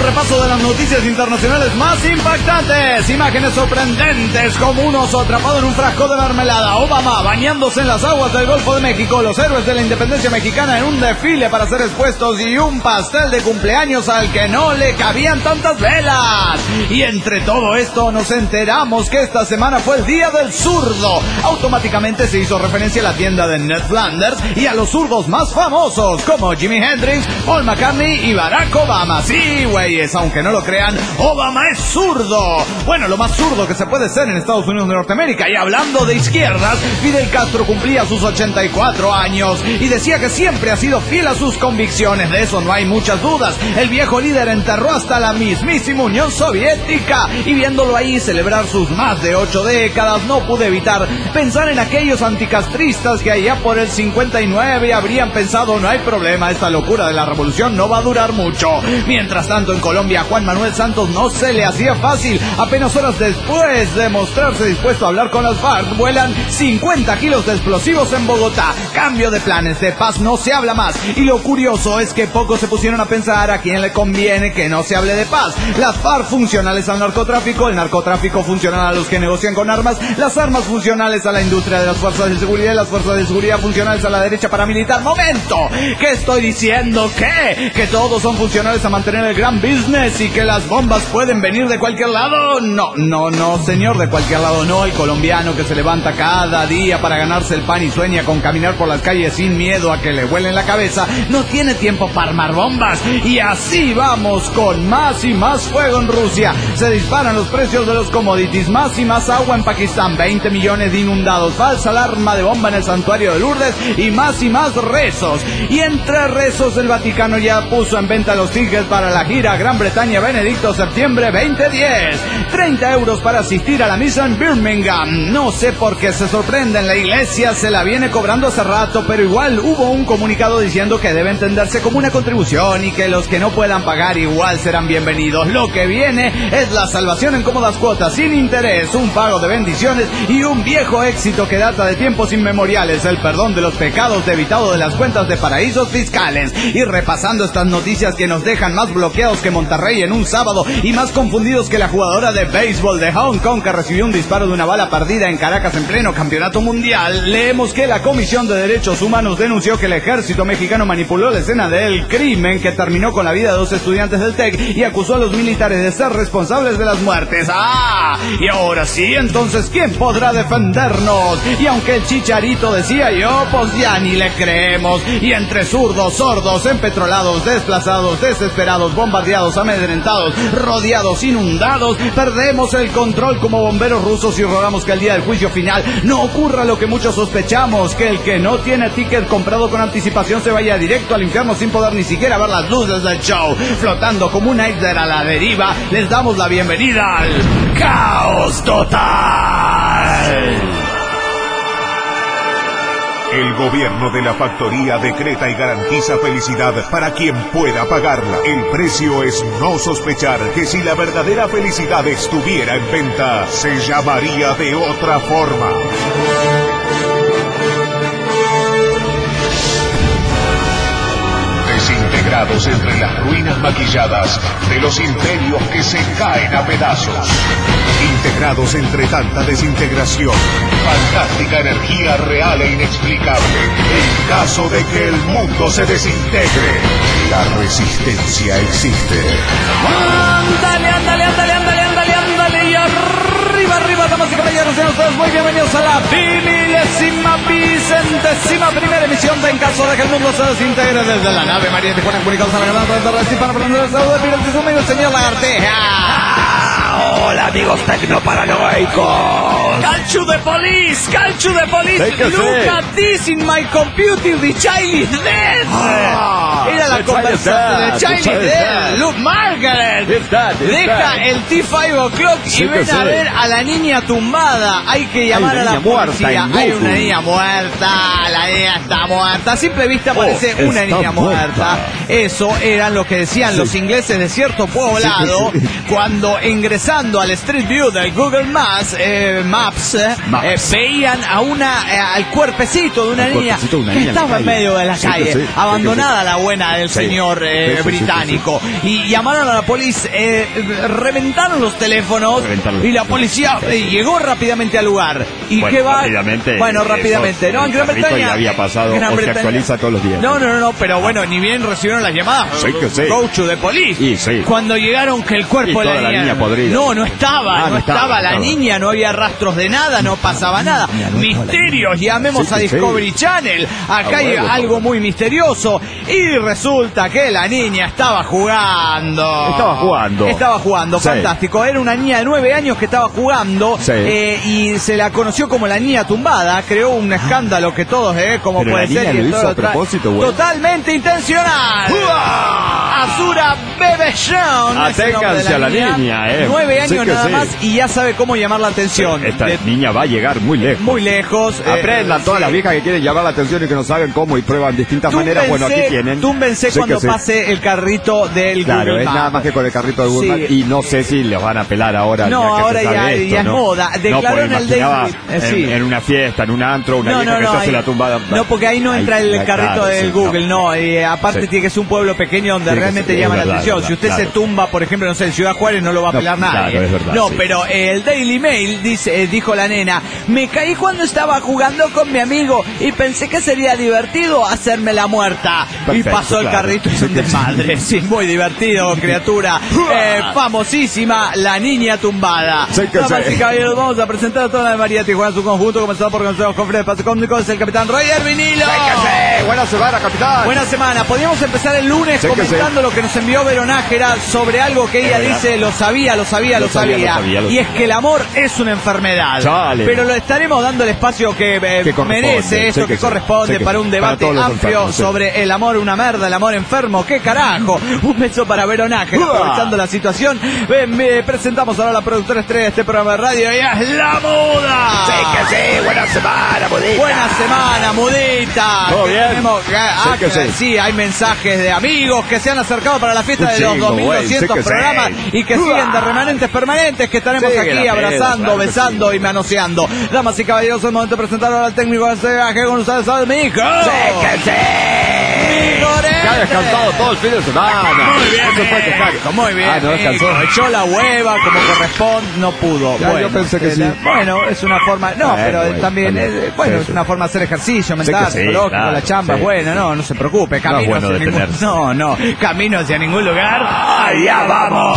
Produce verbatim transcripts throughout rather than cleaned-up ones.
repaso de las noticias internacionales más impactantes. Imágenes sorprendentes como un oso atrapado en un frasco de mermelada. Obama bañándose en las aguas del Golfo de México. Los héroes de la independencia mexicana en un desfile para ser expuestos. Y un pastel de cumpleaños al que no le cabían tantas velas. Y entre todo esto nos enteramos que esta semana fue el Día del Zurdo. Automáticamente se hizo referencia a la tienda de Ned Flanders y a los zurdos más famosos como Jimi Hendrix, Paul McCartney y Barack Obama. Sí, güeyes, aunque no lo crean, Obama es zurdo. Bueno, lo más zurdo que se puede ser en Estados Unidos de Norteamérica. Y hablando de izquierdas, Fidel Castro cumplía sus ochenta y cuatro años y decía que siempre ha sido fiel a sus convicciones. De eso no hay muchas dudas. El viejo líder enterró hasta la mismísima Unión Soviética y viéndolo ahí celebrar sus más de ocho décadas, no pude evitar pensar en aquellos anticastristas que allá por el cincuenta y nueve habrían pensado: no hay problema, esta locura de la revolución no va a durar mucho. Mientras tanto, en Colombia, Juan Manuel Santos no se le hacía fácil. Apenas horas después de mostrarse dispuesto a hablar con las FARC, vuelan cincuenta kilos de explosivos en Bogotá. Cambio de planes, de paz no se habla más. Y lo curioso es que pocos se pusieron a pensar a quién le conviene que no se hable de paz. Las FARC funcionales al narcotráfico, el narcotráfico funcional a los que negocian con armas, las armas funcionales a la industria de las fuerzas de seguridad y las fuerzas de seguridad funcionales a la derecha paramilitar. ¡Momento! ¿Qué estoy diciendo? ¿Qué? ¿Que todos son funcionales a mantener el gran business y que las bombas pueden venir de cualquier lado? No, no, no, señor, de cualquier lado no. El colombiano que se levanta cada día para ganarse el pan y sueña con caminar por las calles sin miedo a que le vuelen la cabeza, no tiene tiempo para armar bombas. Y así vamos con más y más fuego en Rusia. Se disparan los precios de los commodities, más y más agua en Pakistán, veinte millones de inundados, falsa alarma de bomba en el santuario de Lourdes y más y más rezos. Y entre rezos el Vaticano ya puso en venta los tickets para la gira Gran Bretaña Benedicto septiembre veinte diez. treinta euros para asistir a la misa en Birmingham. No sé por qué se sorprenden, la iglesia se la viene cobrando hace rato, pero igual hubo un comunicado diciendo que debe entenderse como una contribución y que los que no puedan pagar igual serán bienvenidos. Lo que viene es la salvación en cómodas cuotas, sin interés, un pago de bendiciones y un viejo éxito que data de tiempos inmemoriales: el perdón de los pecados debitado de las cuentas de paraísos fiscales. Y repasando estas noticias que nos dejan más bloqueados que Monterrey en un sábado y más confundidos que la jugadora de béisbol de Hong Kong que recibió un disparo de una bala perdida en Caracas en pleno campeonato mundial, leemos que la Comisión de Derechos Humanos denunció que el ejército mexicano manipuló la escena del crimen que terminó con la vida de dos estudiantes del TEC y acusó a los militares de ser responsables de las muertes. ¡Ah! Y ahora sí, entonces, ¿quién podrá defendernos? Y aunque el Chicharito decía yo, pues ya ni le creemos. Y entre zurdos, sordos, empetrolados, desplazados, desesperados, bombardeados, amedrentados, rodeados, inundados, perdemos el control como bomberos rusos y rogamos que el día del juicio final no ocurra lo que muchos sospechamos: que el que no tiene ticket comprado con anticipación se vaya directo al infierno sin poder ni siquiera ver las luces del show. Flotando como un iceberg a la deriva, les damos la bienvenida al caos total. El gobierno de la factoría decreta y garantiza felicidad para quien pueda pagarla. El precio es no sospechar que si la verdadera felicidad estuviera en venta, se llamaría de otra forma. Desintegrados entre las ruinas maquilladas de los imperios que se caen a pedazos. Integrados entre tanta desintegración, fantástica energía real e inexplicable. En caso de que el mundo se desintegre, la resistencia existe. Ándale, ándale, ándale, ándale, ándale, ándale, y arriba, arriba, damas y caballeros, sean ustedes muy bienvenidos a la milésima, vicentésima primera emisión de En Caso de que el mundo se desintegre, desde la nave María de Tijuana, comunicados a la gran red de Recife para aprender el saludo de pilotismo y el señor Lagarteja. Hola amigos tecnoparanoicos. Calcio de police, calcio de police. Look at this in my computer, the child is dead. Ah, Era la conversación de child is dead. Look, Margaret. It's that, it's Deja that. el T cinco o'clock Sí y ven que a sí. ver a la niña tumbada. Hay que llamar Hay a una la niña muerta policía. en Hay Goku. una niña muerta. La niña está muerta. A simple vista Oh, parece una está niña muerta. muerta. Eso eran lo que decían Sí. los ingleses de cierto poblado Sí, sí. cuando ingresaron ingresando al Street View del Google Maps, eh, Maps, eh, Maps. Eh, veían a una, eh, al cuerpecito de una Al niña cuerpecito de una que niña en la estaba en calle. medio de la Sí, calle, que sí, abandonada sí, que sí. la buena del Sí. señor eh, Sí, sí, sí, británico. Y llamaron a la policía, eh, reventaron los teléfonos Reventaron los y la teléfonos. policía eh, llegó rápidamente al lugar. ¿Y Bueno, qué va? rápidamente, Bueno, eh, rápidamente. eso, No, en el Gran carrito Bretaña. ya había pasado, Gran o se Bretaña- actualiza todos los días. No, no, no, no, pero bueno, ni bien recibieron las llamadas. Sí que sí. Go to the police. Y sí. Cuando llegaron que el cuerpo Y de toda la la niña, niña podrida. no, no estaba, Ah, no, no estaba, estaba, la estaba. niña, no había rastros de nada, no pasaba nada. Misterios, llamemos Sí, a sí, sí. Discovery Channel. Acá A hay huevo, algo todo. muy misterioso y resulta que la niña estaba jugando. Estaba jugando. Estaba jugando, Sí. fantástico. Era una niña de nueve años que estaba jugando Sí. eh, y se la conoció como la niña tumbada. Creó un escándalo que todos, eh, como Pero puede la niña ser. y lo hizo todo a tra- propósito, güey. Totalmente intencional. Azura Bebeshon. es el nombre de Aténganse a la niña, eh. Nueve Sí años que nada sí. más y ya sabe cómo llamar la atención. Esta De- niña va a llegar muy lejos. muy lejos. eh, Aprendan todas sí. las viejas que quieren llamar la atención y que no saben cómo y prueban distintas maneras. Bueno, aquí tienen. Túmbense Sí cuando que sí. pase el carrito del Claro, Google es Maps. nada más que con el carrito de Google Sí. Maps. Y no sé si les van a pelar ahora. No, ya que se ahora sabe ya- esto, ya es ¿no? moda. No, Declaró porque en el imaginaba Daily- eh, sí. en, en una fiesta, en un antro, una No, vieja no, que no, se hace ahí- la tumbada. no, porque ahí no entra el Ahí, carrito claro, del sí, Google, no. Y aparte Sí. tiene que ser un pueblo pequeño donde Tiene que realmente ser, llama es la verdad, atención. es Si usted verdad, se claro. tumba, por ejemplo, no sé, en Ciudad Juárez no lo va a No, pelar nadie. claro, es verdad, no, sí. pero eh, el Daily Mail dice, eh, dijo la nena, me caí cuando estaba jugando con mi amigo y pensé que sería divertido hacerme la muerta. y Perfecto, pasó el claro. carrito y es un desmadre. Sí, muy divertido, criatura. Eh, famosísima, la niña tumbada. Sí que Damas sí. y caballeros, vamos a presentar a toda la María Tijuana, su conjunto, comenzado por Gonzalo Cofre de Pase Cómnico, es el capitán Roger Vinilo. Buena semana, capitán. Buena semana. Podríamos empezar el lunes Sí que comentando sí. lo que nos envió Veronájera sobre algo que ella Es verdad. dice, lo sabía, lo sabía, lo, Lo sabía, sabía. lo sabía, lo Y es sabía. que el amor es una enfermedad. Chale. Pero lo estaremos dando el espacio que, eh, Que corresponde. merece, esto Sí que, que sí. corresponde Sí que para sí. un Para debate todos los amplio enfermos, sí. sobre el amor, una merda, el amor enfermo. ¡Qué carajo! Un beso para Veronájera, Uah. aprovechando la situación. Eh, me presentamos ahora a la productora estrella de este programa de radio, y es La Muda. Sí que sí, buena semana, mudita. Buena semana, mudita. ¿Todo Que bien? tenemos- ah, Sí que que sí. sí, hay mensajes de amigos que se han acercado para la fiesta Un de los chingo, dos mil güey, doscientos sí que sí. programas y que siguen de remanentes permanentes que estaremos Sí, aquí la peda, abrazando, claro que besando sí. y manoseando. Damas y caballeros, es el momento de presentar ahora al técnico de este viaje con ustedes al Mico. Sí que sí. Migorete. Que ha descansado todo el fin de semana. Muy bien, No se puede quejar. Mico, muy bien. Ah, no descansó. Mico. Echó la hueva como corresponde, no pudo. Ya, bueno, yo pensé que eh, sí. la- Bueno, es una forma, no, Bueno, pero bueno, también, también. eh, bueno, Sí, es sí. una forma de hacer ejercicio que mental, sí, psicológico, claro, la chamba, sí. bueno, no, no se preocupe, camino bueno hacia ningún, detenerse. no, no, camino hacia ningún lugar. Allá vamos.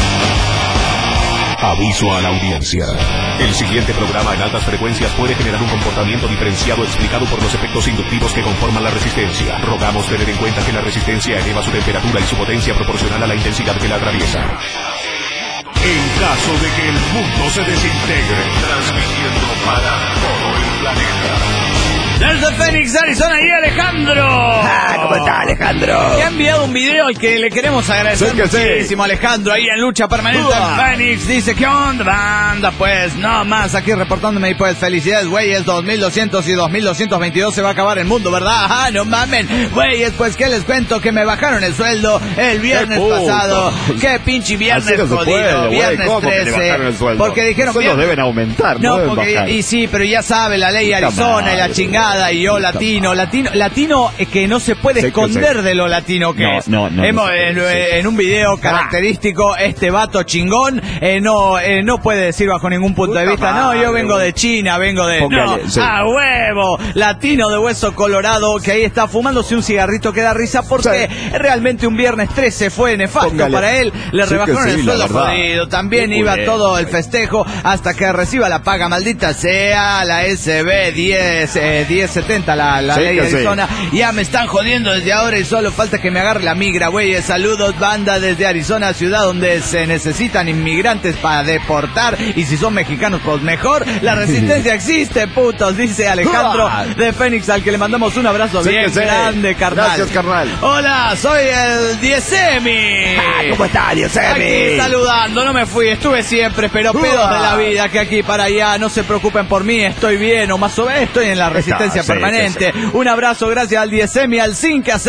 Aviso a la audiencia. El siguiente programa en altas frecuencias puede generar un comportamiento diferenciado explicado por los efectos inductivos que conforman la resistencia. Rogamos tener en cuenta que la resistencia eleva su temperatura y su potencia proporcional a la intensidad que la atraviesa. En caso de que el mundo se desintegre, transmitiendo para todo el planeta. Desde Phoenix, Arizona, y Alejandro. Ah, ¿cómo está, Alejandro? Que ha enviado un video al que le queremos agradecer Sí que sí. muchísimo, Alejandro, ahí en lucha permanente Uah. en Phoenix. Dice, ¿qué onda, banda? Pues, no más, aquí reportándome y pues, felicidades, güeyes, dos mil doscientos y dos mil doscientos veintidós se va a acabar el mundo, ¿verdad? Ah, no mamen, güeyes, pues, ¿qué les cuento? Que me bajaron el sueldo el viernes ¡Qué puto! pasado. Qué pinche viernes Así no se jodido, puede, güey. viernes ¿Cómo que le trece. bajaron el sueldo? Porque dijeron Los sueldos viernes- deben aumentar, no No, deben porque, bajar. y sí, pero ya sabe, la ley Puta Arizona y la madre. chingada, y yo Puta latino, madre. latino, latino eh, que no se puede Sí que esconder sí. de lo latino que No, es. no, no, Hemos, no se en, puede, sí. en un video característico, este vato chingón eh, no eh, no puede decir bajo ningún punto de Puta vista, no, yo madre, vengo güey. de China, vengo de... Póngale, no, sí. a huevo, latino de hueso colorado, que ahí está fumándose un cigarrito que da risa porque Sí. realmente un viernes trece fue nefasto Póngale. para él, le Sí que rebajaron sí, el la sueldo verdad. jodido, también Muy iba bien, todo el güey. festejo hasta que reciba la paga, maldita sea, la S B diez, eh, diez setenta, la, la Sí ley que sí. Arizona. Ya me están jodiendo desde ahora y solo falta que me agarre la migra, güey. Saludos, banda, desde Arizona, ciudad donde se necesitan inmigrantes para deportar. Y si son mexicanos, pues mejor. La resistencia existe, putos, dice Alejandro ¡Uah! de Phoenix, al que le mandamos un abrazo Sí bien que sí. grande, carnal. Gracias, carnal. Hola, soy el Diezemi. Ah, ¿cómo está, Aquí Diosemi? saludando, no me fui, estuve siempre, pero ¡Uah! pedos de la vida, que aquí para allá, no se preocupen por mí, estoy bien, o más o menos estoy en la resistencia sí, permanente. Un abrazo, gracias al Diezemi, al Zinc, a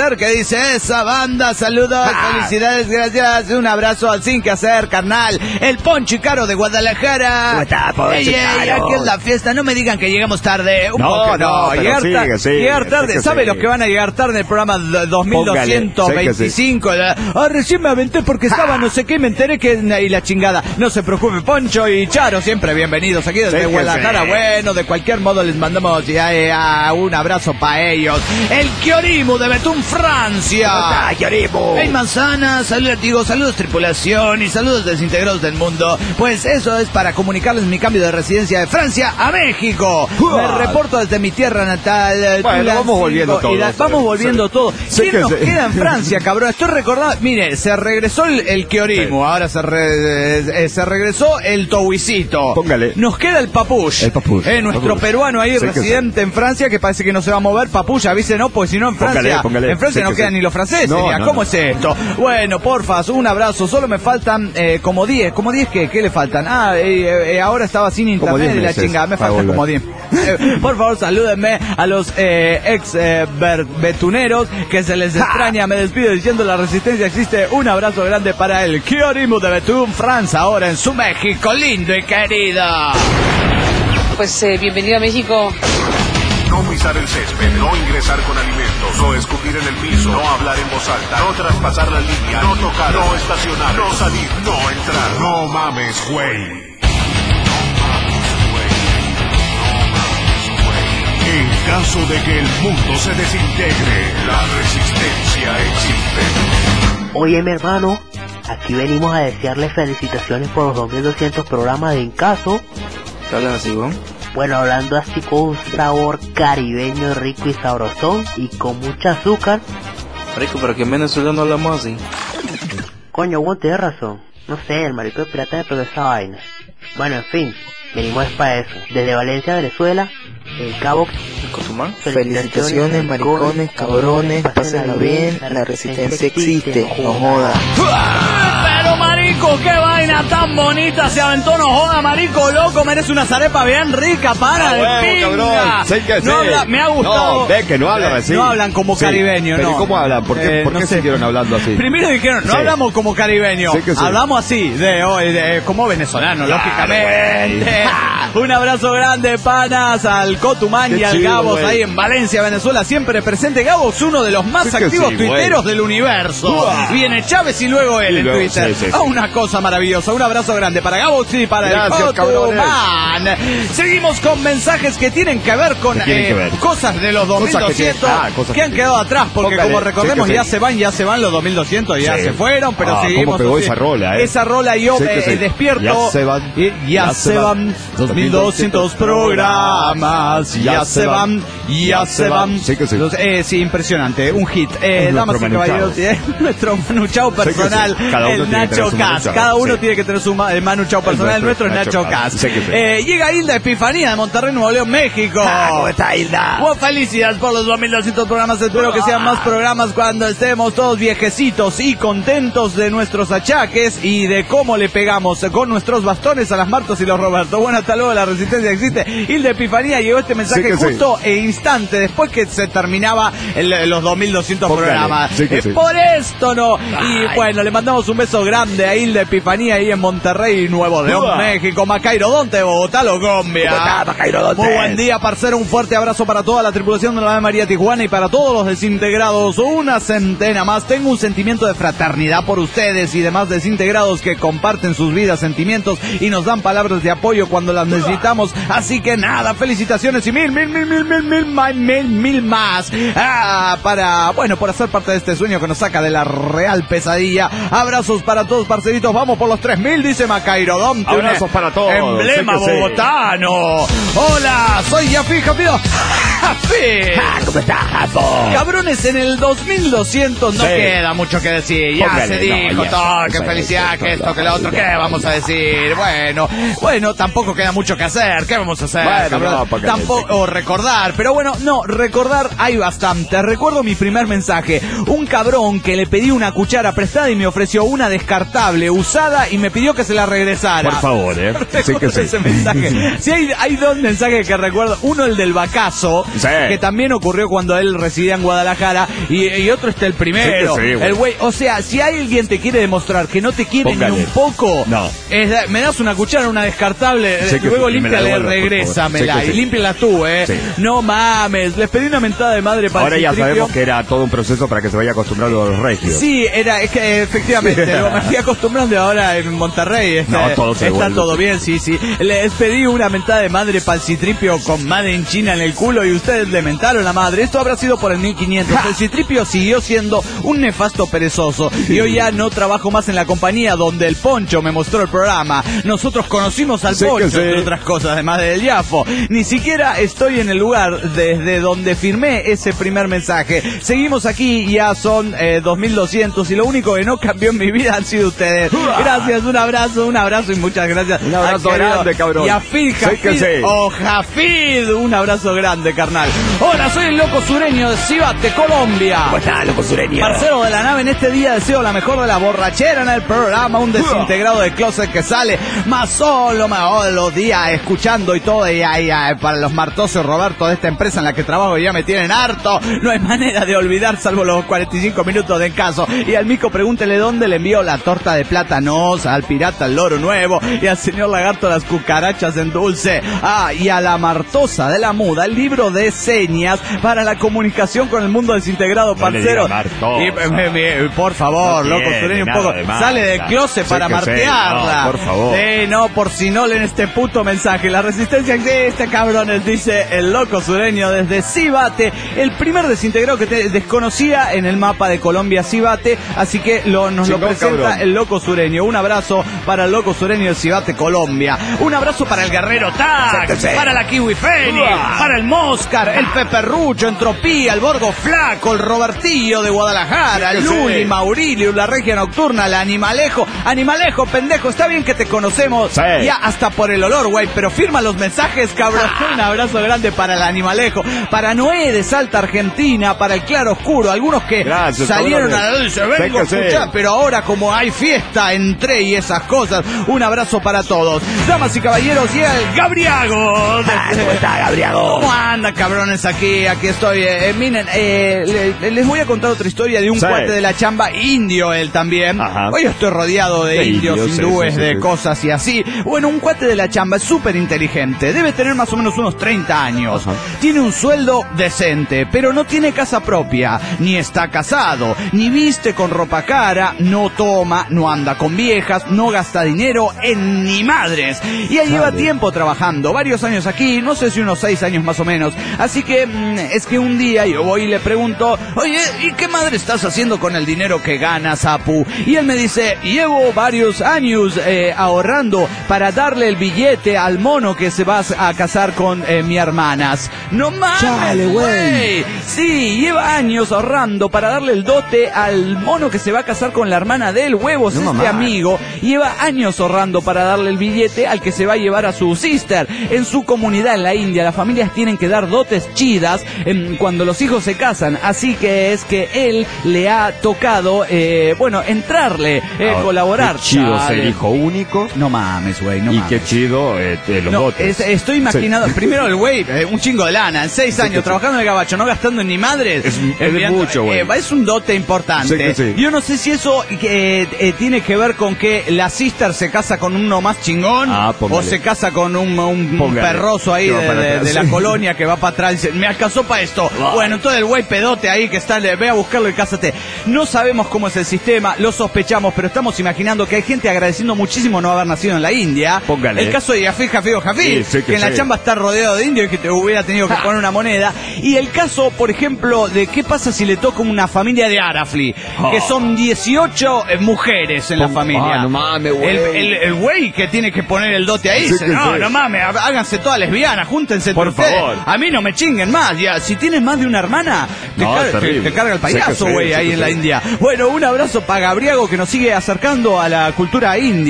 hacer, ¿qué dice esa banda? Saludos, Ah. felicidades, gracias, un abrazo al Sin Que Hacer, carnal. El Poncho y Caro de Guadalajara. ¿Cómo está, Poncho Ey, y ey, Caro? aquí es la fiesta, no me digan que llegamos tarde. Un No, poco, no, pero llegar, sigue, ta- sigue, llegar tarde, sigue, ¿sabe sigue. los que van a llegar tarde en el programa d- dos mil doscientos veinticinco? La- Ah, recién me aventé porque estaba no sé qué, me enteré que... Y la chingada. No se preocupe, Poncho y Charo, siempre bienvenidos aquí desde Sí, que Guadalajara. sí. Bueno, de cualquier modo les mandamos ya, eh, a un abrazo para ellos. El Kiorimu de Betún, Francia. ¡Ah, Yorimo! Hey Manzana, saludos, digo, saludos tripulación y saludos desintegrados del mundo. Pues eso es para comunicarles mi cambio de residencia de Francia a México. Me reporto desde mi tierra natal. Bueno, Tulancingo, vamos volviendo y todos, la- sí, Vamos volviendo sí. todo. Sí ¿Quién que nos sí. queda en Francia, cabrón? Estoy recordando, mire, se regresó el, el Kiorimu, Sí. ahora se, re- eh, se regresó el Towisito. Póngale. Nos queda el Papush. El Papush, Eh, nuestro Papush. peruano ahí Sí que residente en Francia que parece que no se va a mover. Papush, avise no, pues si no en Póngale, Francia, póngale. en Francia Sí no que quedan sí. ni los franceses. No, Mira, no, ¿cómo no. es esto? Bueno, porfas, un abrazo. Solo me faltan eh, como diez. ¿Como diez qué? ¿Qué le faltan? Ah, eh, eh, ahora estaba sin Como internet diez y la meses chingada. Me para faltan volver. como diez. Eh, por favor, salúdenme a los eh, ex eh, ber- betuneros que se les extraña. Me despido diciendo la resistencia existe. Un abrazo grande para el Kiorimu de Betún, Francia, ahora en su México lindo y querido. Pues eh, bienvenido a México. No pisar el césped, no ingresar con alimentos, no escupir en el piso, no hablar en voz alta, no traspasar la línea, no tocar, no estacionar, no salir, no entrar. No mames, güey. En caso de que el mundo se desintegre, la resistencia existe. Oye, mi hermano, aquí venimos a desearle felicitaciones por los dos mil doscientos programas de En Caso. ¿Qué hablas así, weón? Bueno, hablando así con un sabor caribeño rico y sabrosón y con mucha azúcar. Marico, pero que en Venezuela no hablamos así. Coño, vos tenés razón. No sé, el marico de pirata de toda esa vaina. Bueno, en fin, venimos para eso. Desde Valencia, Venezuela, El Cabo. ¿Cotumán? Felicitaciones, maricones, cabrones, pásenla bien, la resistencia existe, no joda. Pero marico, qué vaina tan bonita se aventó, no joda, marico, loco, merece una zarepa bien rica, para Ah, de huevo, pinga. cabrón. Sí que no sí. habla, me ha gustado. No, ve que no hablan así. No hablan como Sí, caribeños, pero no. ¿y cómo hablan? ¿Por qué, Eh, ¿por no qué sé. siguieron hablando así? Primero dijeron, no Sí. hablamos como caribeños, Sí que sí. hablamos así, de, hoy, de como venezolanos, Claro, lógicamente. Un abrazo grande, panas, al Cotumán Qué y al chido, Gabos güey. ahí en Valencia, Venezuela, siempre presente. Gabos, uno de los más Sí que activos sí, tuiteros güey. del universo. Uah. Viene Chávez y luego él Y en luego, Twitter. sí, sí, sí. Ah, una cosa maravillosa. Un abrazo grande para Gabos y para Gracias, el cabrones. Cotumán. Seguimos con mensajes que tienen que ver con ¿Qué tienen eh, que ver? cosas de los dos mil Cosas que tienen- doscientos ah, cosas que que han tienen- quedado atrás, porque Póngale, como sí recordemos que ya sí. se van, ya se van los dos mil doscientos, ya Sí. se fueron, pero Ah, seguimos. cómo pegó así. esa rola, eh. Esa rola yo Sí que eh, sí. despierto. Ya se van, y ya, ya se se van van. dos mil doscientos programas. Ya se van, ya se van. Sí que sí. Los- eh, sí, impresionante. Un hit. Eh, Es damas y nuestro Manu caballeros, Chao. eh, nuestro Manu Chao que sí. personal, Cada uno el tiene que tener Nacho su Manu Cas. Chao. Cada uno Sí. tiene que tener su ma- el Manu Chao personal, el nuestro nuestro es Nacho Nacho Cas. Cas. Sí que sí. Eh, llega Hilda Epifanía de Monterrey, Nuevo León, México. Ah, ¿cómo está, Hilda? Bueno, felicidades por los dos mil doscientos programas. Espero que sean más programas cuando estemos todos viejecitos y contentos de nuestros achaques y de cómo le pegamos con nuestros bastones a las Martos y los Roberto. Bueno, hasta luego, la resistencia existe. Hilda Epifanía llegó este mensaje Sí que sí. justo e instante después que se terminaba el- los dos mil doscientos Póngale. programas. Sí que Eh, sí. Por esto no. Y bueno, le mandamos un beso grande a Hilda Epifanía ahí en Monterrey, Nuevo León, Uah. México. Macairo Donte, Bogotá, Logombia. ¿Cómo está, Macairo Donte? Muy buen día, parcero. Un fuerte abrazo para toda la tripulación de la Ave María Tijuana y para todos los desintegrados. Una centena más. Tengo un sentimiento de fraternidad por ustedes y demás desintegrados que comparten sus vidas, sentimientos y nos dan palabras de apoyo cuando las necesitamos. Así que nada, felicitaciones y mil, mil, mil, mil, mil, mil, mil, mil, mil más. Ah, para, bueno, por hacer parte de este sueño que nos saca de la real pesadilla. Abrazos para todos, parceritos. Vamos por los tres mil, dice Macairo Donte. Abrazos para todos. Emblema Sí que sí. bogotano. Hola, soy Yafi Jafido. Jafi. Ah, ¿cómo está, Japo? Cabrones, en el dos mil doscientos no Sí. queda mucho que decir. Ya Póngale, se no, dijo ya, todo, ya, que ya, felicidad, ya, que ya, esto, ya, que lo otro. ya, ¿Qué ya, vamos a decir? Bueno, bueno, tampoco queda mucho que hacer. ¿Qué vamos a hacer? Bueno, cabrón? no, póngale, Tampoco, o recordar. Pero bueno, no, recordar hay bastante. Recuerdo mi primer mensaje. Un cabrón que le pedí una cuchara prestada y me ofreció una descartable, usada, y me pidió que se la regresara. Por favor, eh. Sí que Recuerdo sí. ese mensaje. Sí, hay, hay dos mensajes que recuerdo. Uno, el del vacazo, Sí. que también ocurrió cuando él residía en Guadalajara, y, y otro está el primero. Sí, sí, el güey, o sea, si alguien te quiere demostrar que no te quiere Póngale. ni un poco, No. es, me das una cuchara, una descartable, Sí que luego sí, y me la límpiala y devuelvo, por regrésamela, favor. Sí que y sí. límpiala tú, eh. Sí. No mames, les pedí una mentada de madre para Ahora el ya Citripio. sabemos que era todo un proceso para que se vaya acostumbrando a los regios. Sí, era, es que efectivamente, Sí. lo me fui acostumbrando ahora en Monterrey. Este, No, todo se está devuelve. todo bien, sí, sí. Les pedí una mentada de madre para el Citripio con Made in China en el culo y ustedes le mentaron la madre. Esto habrá sido por el mil quinientos. El Citripio siguió siendo un nefasto perezoso y hoy ya no trabajo más en la compañía donde el Poncho me mostró el programa. Nosotros conocimos al Sí que Poncho, sí. entre otras cosas, además del Yafo. Ni siquiera estoy en el lugar desde donde firmé ese primer mensaje. Seguimos aquí, ya son eh, dos mil doscientos y lo único que no cambió en mi vida han sido ustedes. Gracias, un abrazo, un abrazo y muchas gracias. Un abrazo Al querido grande, cabrón. Yafid Sí que Jafid sí. o Jafid, un abrazo grande, carnal. Hola, soy el loco sureño de Cibate, Colombia. ¿Cómo está, loco sureño? Parcero de la nave, en este día deseo la mejor de la borrachera en el programa, un desintegrado de closet que sale más solo, más todos los días escuchando y todo, y ay, ay, para los martosos Roberto de esta empresa en la que trabajo ya me tienen harto, no hay manera de olvidar salvo los cuarenta y cinco minutos de caso. Y al mico pregúntele dónde le envió la torta de plátanos, al pirata el loro nuevo, y al señor lagarto las cucarachas en dulce, ah, y a la martosa de la muda el libro de señas para la comunicación con el mundo desintegrado, No le parcero. diga martosa. Y, me- me- por favor, No loco tiene sureño, un nada poco de marca. sale del closet Sí para que sí. martearla. No, por favor. Sí, no, por si no leen este puto mensaje. La resistencia existe, cabrones, dice el loco sureño desde Cibate, el primer desintegrado que te desconocía en el mapa de Colombia, Cibate, así que lo, nos Chingón, lo presenta cabrón. el loco sureño. Un abrazo para el loco sureño de Cibate, Colombia. Un abrazo para el Guerrero Tag, Exacto, sí. para la Kiwi Fénix, Uah. para el Moscar, el Peperrucho, Entropía, el Borgo Flaco, el Robertillo de Guadalajara, Sí, el sí. Luli, Maurilio, la Regia Nocturna, el Animalejo. Animalejo, pendejo, está bien que te conocemos Sí. ya hasta por el olor, güey, pero firma los mensajes, cabrón. Un abrazo grande para el Animalejo, para Noé de Salta, Argentina, para el Claro Oscuro, algunos que Gracias, salieron cabrones. a la luz, Sí vengo a que sí. escuchar, pero ahora como hay fiesta, entré y esas cosas. Un abrazo para todos. Damas y caballeros, llega el Gabriago. Ah, ¿cómo está, Gabriago? ¿Cómo andan, cabrones? Aquí, aquí estoy. Eh, eh, miren, eh, le- les voy a contar otra historia de un Sí. cuate de la chamba, indio él también. Ajá. Hoy estoy rodeado de, De indios, indios, sí, hindúes, sí, sí, de sí. cosas y así. Bueno, un cuate de la chamba es súper inteligente. Debe tener más o menos unos treinta años. Ajá. Tiene un sueldo decente, pero no tiene casa propia, ni está casado, ni viste con ropa cara, no toma, no anda con viejas, no gasta dinero en ni madres. Y ya lleva Madre. tiempo trabajando, varios años aquí, no sé si unos seis años más o menos. Así que mm, es que un día yo voy y le pregunto, oye, ¿y qué madre estás haciendo con el dinero que ganas, Apu? Y él me dice, llevo varios años eh, ahorrando para darle el billete al mono que se va a casar con eh, mi hermanas. No mames, Chale, güey. güey. Sí, lleva años ahorrando para darle el dote al mono que se va a casar con la hermana del huevos, No, este mamá. amigo. Lleva años ahorrando para darle el billete al que se va a llevar a su sister. En su comunidad en la India, las familias tienen que dar dotes chidas em, cuando los hijos se casan. Así que es que él le ha tocado, eh, bueno, entrarle, eh, Ah, colaborar. Qué chido Chale. ser hijo único. No mames, güey, no y mames. qué chido eh, eh, los No, botes. es- estoy imaginando, Sí. primero el güey, eh, un chingo de lana, en seis Sí, años que sí. trabajando en el gabacho, no gastando ni madres. Es- es enviando- mucho, güey. eh, es un dote importante. Sí, que sí. Yo no sé si eso eh, eh, tiene que ver con que la sister se casa con uno más chingón Ah, o póngale. se casa con un, un Póngale. perroso ahí Que va de, para de- atrás, de la sí. colonia que va para atrás y dice, me alcanzó para esto. Bueno, todo el güey pedote ahí que está, le ve a buscarlo y cásate. No sabemos cómo es el sistema, lo sospechamos, pero estamos imaginando que hay gente agradeciendo muchísimo no haber nacido en la India. Póngale. El caso de Jafid Jafid o Jafid, Sí, sí que que en la sí. chamba está rodeado de indios y que te hubiera tenido que poner una moneda. Y el caso, por ejemplo, de qué pasa si le toca una familia de Arafli, Oh. que son dieciocho eh, mujeres en la Pon- familia. Ah, no mames, güey. El, el, el güey que tiene que poner el dote ahí Sí dice, que no, sí. no mames, há- háganse todas lesbianas, júntense Por entre ustedes. favor. A mí no me chinguen más. Ya, si tienes más de una hermana, te, No, car- es te- terrible. te carga el Sí que payaso, sí, güey, sí ahí que en la sí. India. Bueno, un abrazo para Gabriago que nos sigue acercando a la cultura india. Sí.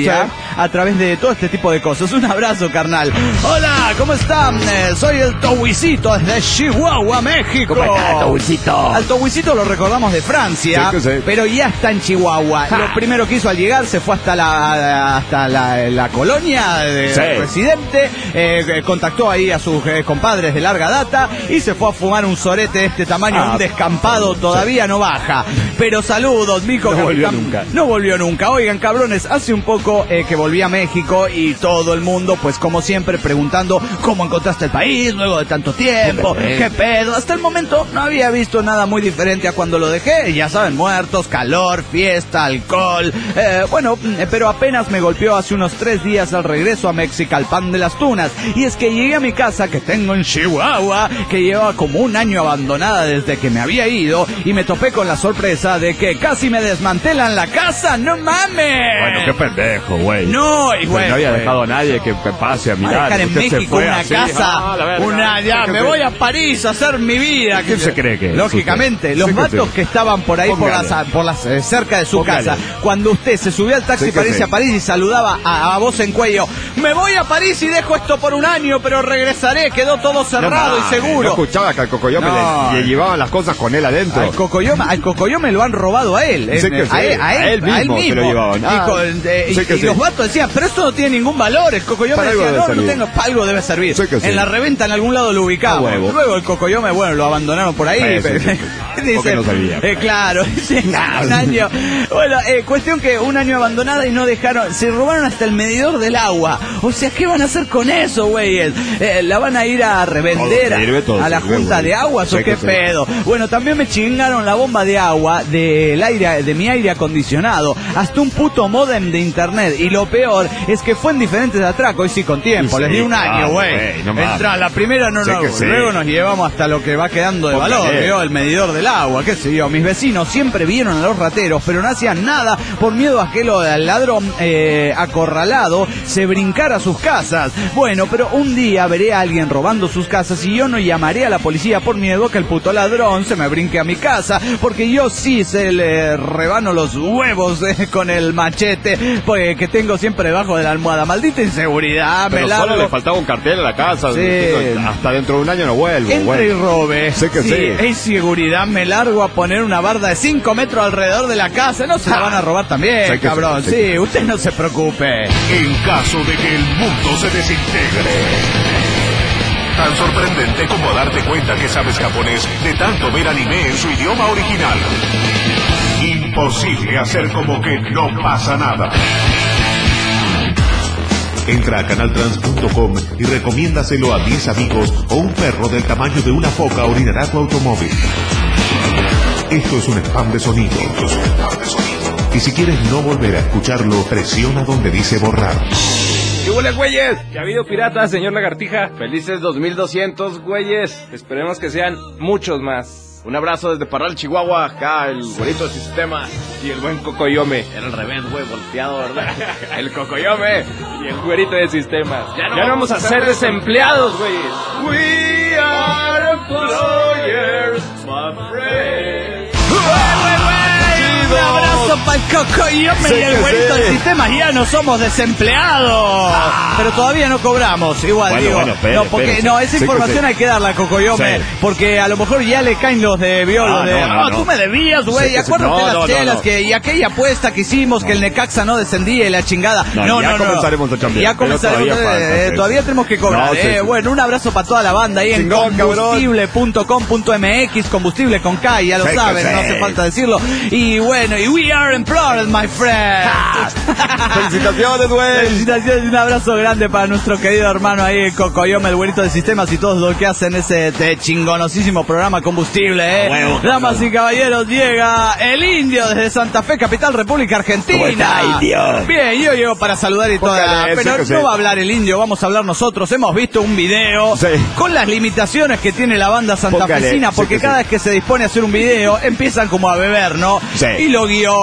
a través de todo este tipo de cosas. Un abrazo, carnal. Hola, ¿cómo están? Eh, soy el Towisito desde Chihuahua, México. ¿Cómo está, Towisito? Al Towisito lo recordamos de Francia, Sí, sí. pero ya está en Chihuahua. Ja. Lo primero que hizo al llegar se fue hasta la hasta la, la colonia del Sí. residente, eh, contactó ahí a sus eh, compadres de larga data y se fue a fumar un sorete de este tamaño, Ah, un descampado, todavía no baja. Pero saludos, mijo. No que volvió están- nunca. No volvió nunca. Oigan, cabrones, hace un poco eh, que volví a México y todo el mundo, pues como siempre, preguntando cómo encontraste el país luego de tanto tiempo, qué pedo. Hasta el momento no había visto nada muy diferente a cuando lo dejé. Ya saben, muertos, calor, fiesta, alcohol. Eh, bueno, eh, pero apenas me golpeó hace unos tres días al regreso a Mexicalpan de las Tunas. Y es que llegué a mi casa que tengo en Chihuahua, que llevaba como un año abandonada desde que me había ido, y me topé con la sorpresa de que casi me desmantelan la casa. ¡No mames! Bueno, qué pendejo, güey. No, y Pues bueno, no había güey. dejado a nadie que, que pase a Va a mirar. dejar en Usted se México fue una así. casa, Ah, la verga. una ya, ¿Qué me se- voy a París a hacer mi vida. ¿Quién se cree que es Lógicamente, usted? los Sí que vatos sí. que estaban por ahí por Póngale. las, por las eh, cerca de su Póngale. casa, cuando usted se subió al taxi Sí que para irse sí. a París y saludaba a, a voz en cuello, me voy a París y dejo esto por un año, pero regresaré, quedó todo cerrado No, y seguro. No escuchaba que al Cocoyope No. le, le llevaban las cosas con él adentro. Al Cocoyome, al Cocoyome lo han robado a él, Sí eh, que sí, a, él, a, él, a él mismo se lo llevaban. Y, Ah, con- eh, y- sí que y sí. los vatos decían, pero esto no tiene ningún valor. El Cocoyome Para algo decía, debe no, no servir. tengo, para algo debe servir. Sí que sí. En la reventa en algún lado lo ubicamos. A huevo. Luego el Cocoyome, bueno, lo abandonaron por ahí. Sí, sí, pero- sí, sí. Dicen, Porque no servía. eh, claro, dice, un año. Bueno, eh, cuestión que un año abandonada y no dejaron, se robaron hasta el medidor del agua. O sea, ¿qué van a hacer con eso, güeyes? Eh, ¿La van a ir a revender Todo sirve, todo a la sirve, junta güey. de aguas Sí o que qué sí. pedo? Bueno, también me chingaron la bomba de agua del aire, de mi aire acondicionado, hasta un puto modem de internet. Y lo peor es que fue en diferentes atracos, y sí, con tiempo, Y les sí, di un año, claro, güey. güey, no mames. Entra, la primera no, Sí no, que sí. luego nos llevamos hasta lo que va quedando de Póngale. valor, ¿vio? El medidor del agua, qué sé yo. Mis vecinos siempre vieron a los rateros, pero no hacían nada por miedo a que lo del ladrón eh, acorralado se brincara a sus casas. Bueno, pero un día veré a alguien robando sus casas y yo no llamaré a la policía por miedo que el puto ladrón se me brinque a mi casa, porque yo sí se le rebano los huevos eh, con el machete pues, que tengo siempre debajo de la almohada. Maldita inseguridad, Pero me solo largo. le faltaba un cartel a la casa. Sí. Hasta dentro de un año no vuelvo. Entre güey. y robe. Sé que sí. En seguridad me largo a poner una barda de cinco metros alrededor de la casa. No se la van a robar también, Sé que cabrón. sí, Sí, sé que sí. usted no se preocupe. En caso de que el mundo se desintegre. Tan sorprendente como darte cuenta que sabes japonés de tanto ver anime en su idioma original. Imposible hacer como que no pasa nada. Entra a canaltrans punto com y recomiéndaselo a diez amigos o un perro del tamaño de una foca orinará tu automóvil. Esto es un spam de sonido. Esto es un spam de sonido. Y si quieres no volver a escucharlo, presiona donde dice borrar. ¿Qué huele, güeyes? ¿Que ha habido piratas, señor Lagartija? Felices dos mil doscientos, güeyes. Esperemos que sean muchos más. Un abrazo desde Parral, Chihuahua. Acá el güerito del sistema y el buen Cocoyome. Era al revés, güey, volteado, ¿verdad? El Cocoyome y el güerito del sistema. Ya no, ya no vamos a ser desempleados, güeyes. We are employers, my friend. Un abrazo para el Cocoyome Sí y el que güerito sí. del sistema. Ya no somos desempleados. Pero todavía no cobramos. Igual, Bueno, digo. bueno, espere, no, porque espere. no, esa Sí que información sí. hay que darla a Cocoyome. Sí. Porque a lo mejor ya le caen los de Violo. Ah, de, no, no, ah, no. tú me debías, güey. Sí que sí. Acuérdate No, las no, no, chelas no. que y aquella apuesta que hicimos que el Necaxa no descendía y la chingada. No, No, no, ya no. comenzaremos a chambear, Ya pero comenzaremos. todavía falta, eh, sí, todavía sí. tenemos que cobrar. No, sí, eh. sí. Bueno, un abrazo para toda la banda ahí en Chingón, cabrón. combustible punto com punto m x, combustible con K, ya lo Sí que saben, sí. no hace falta decirlo. Y bueno, y we are employed, my friend. Felicitaciones, güey. Felicitaciones y un abrazo grande para nuestro querido hermano ahí, Cocoyome, el güerito de sistemas y todos los que hacen ese este chingonosísimo programa Combustible, eh. Huevo, Damas y caballeros, llega el Indio desde Santa Fe, capital República Argentina. ¿Cómo está, Indio? Bien, yo llego para saludar y toda, Póngale, pero sí que sí. no va a hablar el Indio, vamos a hablar nosotros. Hemos visto un video Sí. con las limitaciones que tiene la banda santafesina, Póngale, sí porque que cada sí. vez que se dispone a hacer un video, empiezan como a beber, ¿no? Sí. Y lo guionan y empiezan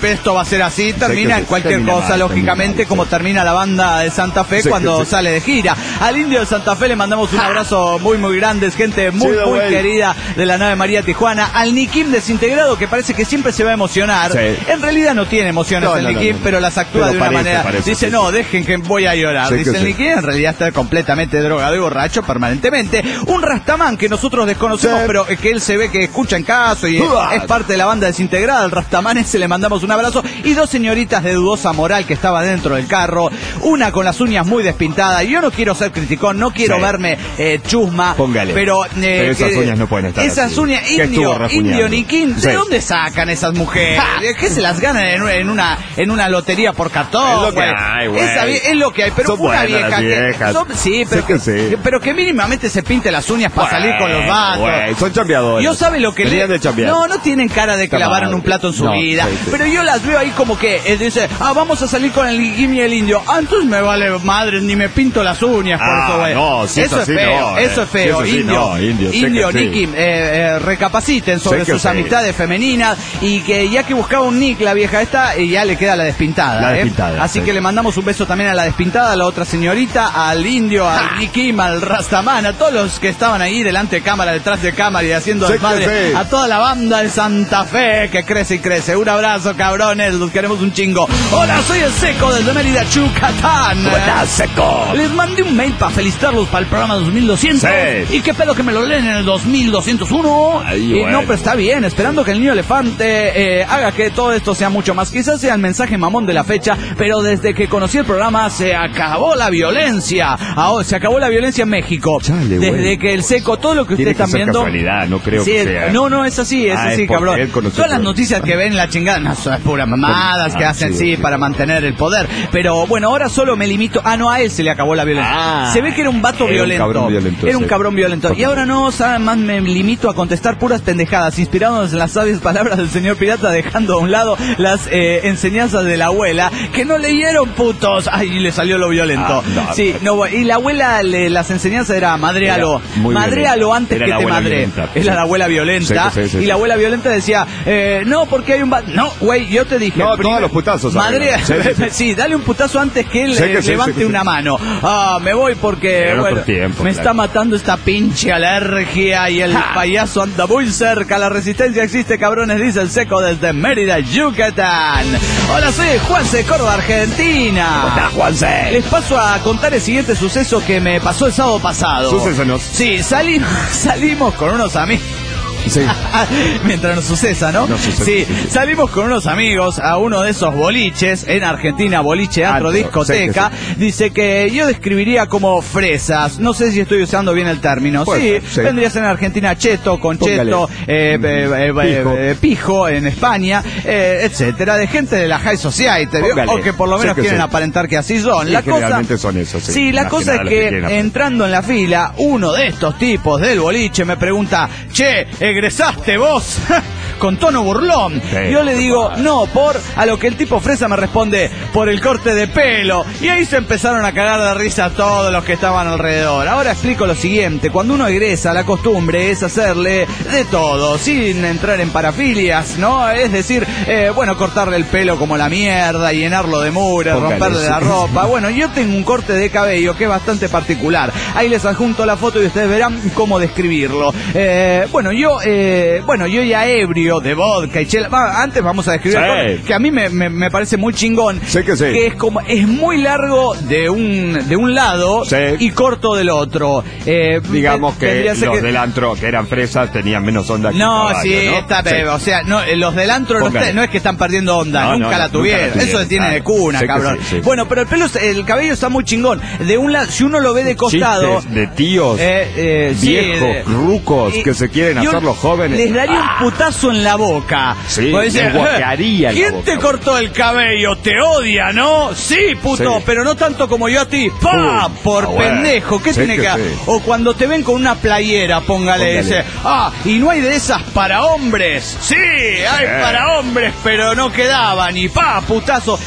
esto va a ser así, termina que en cualquier termina cosa, mal, lógicamente, termina mal, como sí. termina la banda de Santa Fe Sí, cuando que sí. sale de gira. Al Indio de Santa Fe le mandamos un abrazo muy, muy grande, es gente muy, Chido, muy güey. querida de la nave María Tijuana. Al Nikim desintegrado, que parece que siempre se va a emocionar. Sí. En realidad no tiene emociones No, el no, no, Nikim, no, no. pero las actúa Pero de una parece, manera. parece, Dice, sí, no, sí. dejen que voy a llorar. Sí, Dice que el sí. Nikim, en realidad está completamente drogado y borracho permanentemente. Un Rastamán que nosotros desconocemos, Sí. pero que él se ve que escucha en caso y Uah. es parte de la banda desintegrada. El Rastamán ese le mandamos un abrazo. Y dos señoritas de dudosa moral que estaban dentro del carro. Una con las uñas muy despintadas. Yo no quiero ser criticón, no quiero Sí. verme eh, chusma. Póngale. Pero, eh, Pero esas que- uñas no pueden estar Esas así. uñas, ¿Qué indio, estuvo rajuñando? indio Niquín, ¿de Sí. dónde sacan esas mujeres? ¿Qué se las ganan en, en una en una lotería por cartón? Es lo que güey? hay, güey. Esa vie- es lo que hay, pero Son una buenas vieja las que viejas. son- sí, pero Sí que, que sí. pero que mínimamente se pinte las uñas para salir con los vatos. Güey, son chambeadores. Yo sabe lo que le... Venían de chambear. No, no tienen cara de que Está lavaron mal. un plato en su No, vida. sí, sí. Pero yo las veo ahí como que eh, dice, ah, vamos a salir con el Niquín y el indio. Ah, entonces me vale madre, ni me pinto las uñas por Ah, eso, güey. no, si es eso así, es feo, no, eh. eso es feo, Si es así, indio. no, indio, sé Indio, que sí. Niquín, eh, eh, recapaciten sobre Sé que sus sí. amistades femeninas y que ya que buscaba un Nick, la vieja esta, y ya le queda la despintada. La ¿eh? despintada, Así sí. que le mandamos un beso también a la despintada, a la otra señorita, al indio, al Niquim, al Rastamán, a todos los que estaban ahí delante de cámara, detrás de cámara y haciendo Sé que desmadre, sí. a toda la banda de Santa Fe que crece y crece. Un abrazo, cabrones, los queremos un chingo. Hola, soy el Seco desde Mérida, Yucatán. ¿Cómo estás, Seco? Les mandé un mail para felicitarlos para el programa dos mil doscientos. Sí. ¿Y qué pedo que me lo leen en el dos mil doscientos uno? Ay, Y bueno. no, pero está bien, esperando que el niño elefante eh, haga que todo esto sea mucho más. Quizás sea el mensaje mamón de la fecha, pero desde que conocí el programa se acabó la violencia. Ahora, se acabó la violencia en México. Chale, desde güey. que el Seco, todo lo que Tiene ustedes que están ser viendo... casualidad, no creo Sí, que sea. No, no, es así, es Ah, así, es porque cabrón. él conoció Todas las el noticias que ven la chingada, no, son puras mamadas que Ah, hacen, sí, sí, sí. para mantener el poder. Pero bueno, ahora solo me limito... Ah, no, a él se le acabó la violencia. Ah. se ve que era un vato Era un violento. cabrón violento, Era un sí. cabrón violento. Y ahora no, ¿saben más? Me limito a contestar puras pendejadas, inspirándonos en las sabias palabras del señor pirata, dejando a un lado las eh, enseñanzas de la abuela, que no leyeron, putos. Ay, le salió lo violento. Ah, no. Sí, no, y la abuela, le, las enseñanzas era madréalo. Era muy Madréalo violenta. antes Era que la te abuela madre. violenta. Era Sí. la abuela violenta. Sí, sí, sí, y sí. la abuela violenta decía, eh, no, porque hay un vato. No, güey, yo te dije. No, prim- todos los putazos, Madre, amigo. Sí, sí, sí. sí, dale un putazo antes que él Sí eh, que sí, levante sí que sí. una mano. Ah, me voy porque, Era otro bueno, tiempo, me claro. está matando esta pinche alergia y el payaso anda muy cerca. La resistencia existe, cabrones, dice el Seco desde Mérida, Yucatán. Hola, soy Juanse de Córdoba, Argentina. ¿Cómo estás, Juanse? Les paso a contar el siguiente suceso que me pasó el sábado pasado. Sucésanos. Sí, salimos, salimos con unos amigos. Sí. Mientras nos sucesa, ¿no? No sucede, sí, sí, sí. salimos con unos amigos a uno de esos boliches en Argentina, boliche, antro, Antro, discoteca. sí, Dice que yo describiría como fresas. No sé si estoy usando bien el término. Puede sí, ser, sí. vendría a ser en Argentina cheto, concheto, Póngale. eh, eh, eh, Pijo. eh, pijo en España, eh, etcétera, de gente de la high society, ¿vio? Póngale. O que por lo Sí menos que quieren sí. aparentar que así son. Sí, la cosa, generalmente son esos, sí. sí, la Más cosa que es nada los que, que quieren aparentar. entrando en la fila, uno de estos tipos del boliche me pregunta, che, ¿egresaste vos? Con tono burlón. Sí, Yo le digo, claro. no, por, a lo que el tipo fresa me responde, por el corte de pelo. Y ahí se empezaron a cagar de risa todos los que estaban alrededor. Ahora explico lo siguiente, cuando uno egresa, la costumbre es hacerle de todo, sin entrar en parafilias, ¿no? Es decir, eh, bueno, cortarle el pelo como la mierda, llenarlo de mugre, Póngale, romperle sí. la ropa. Bueno, yo tengo un corte de cabello que es bastante particular. Ahí les adjunto la foto y ustedes verán cómo describirlo. Eh, bueno, yo, eh, bueno, yo ya ebrio de vodka y chela. Va, antes vamos a describir Sí. el corte, que a mí me, me, me parece muy chingón. Sé que sí. Que es como, es muy largo de un, de un lado Sí. y corto del otro. Eh, Digamos te- que tendría ser los que- del antro que eran fresas tenían menos onda que no, el caballo, sí, ¿no? está, Sí. pero, o sea, no, eh, los del antro no, Póngale. está- no es que están perdiendo onda, No, nunca, no, la no, tuvieron. nunca la Eso tuvieron, tiene de claro. cuna, Sé que cabrón. sí, sí. Bueno, pero el pelo, es- el cabello está muy chingón. De un lado, si uno lo ve de costado, Chistes de tíos eh, eh, sí, viejos, de- rucos, y- que se quieren yo hacer los jóvenes. Les daría Ah. un putazo en la boca. Sí, Porque les guacaría en la ¿quién boca, te güey. cortó el cabello? ¿Te odia, no? Sí, puto, Sí. pero no tanto como yo a ti. ¡Pah! Uh, Por ah, bueno. pendejo, ¿qué Sé tiene que que sí. O cuando te ven con una playera, póngale, Póngale. dice, ah, y no hay de esas para hombres. Sí, hay Sí. para hombres, pero no quedaban. Y pa, putazo.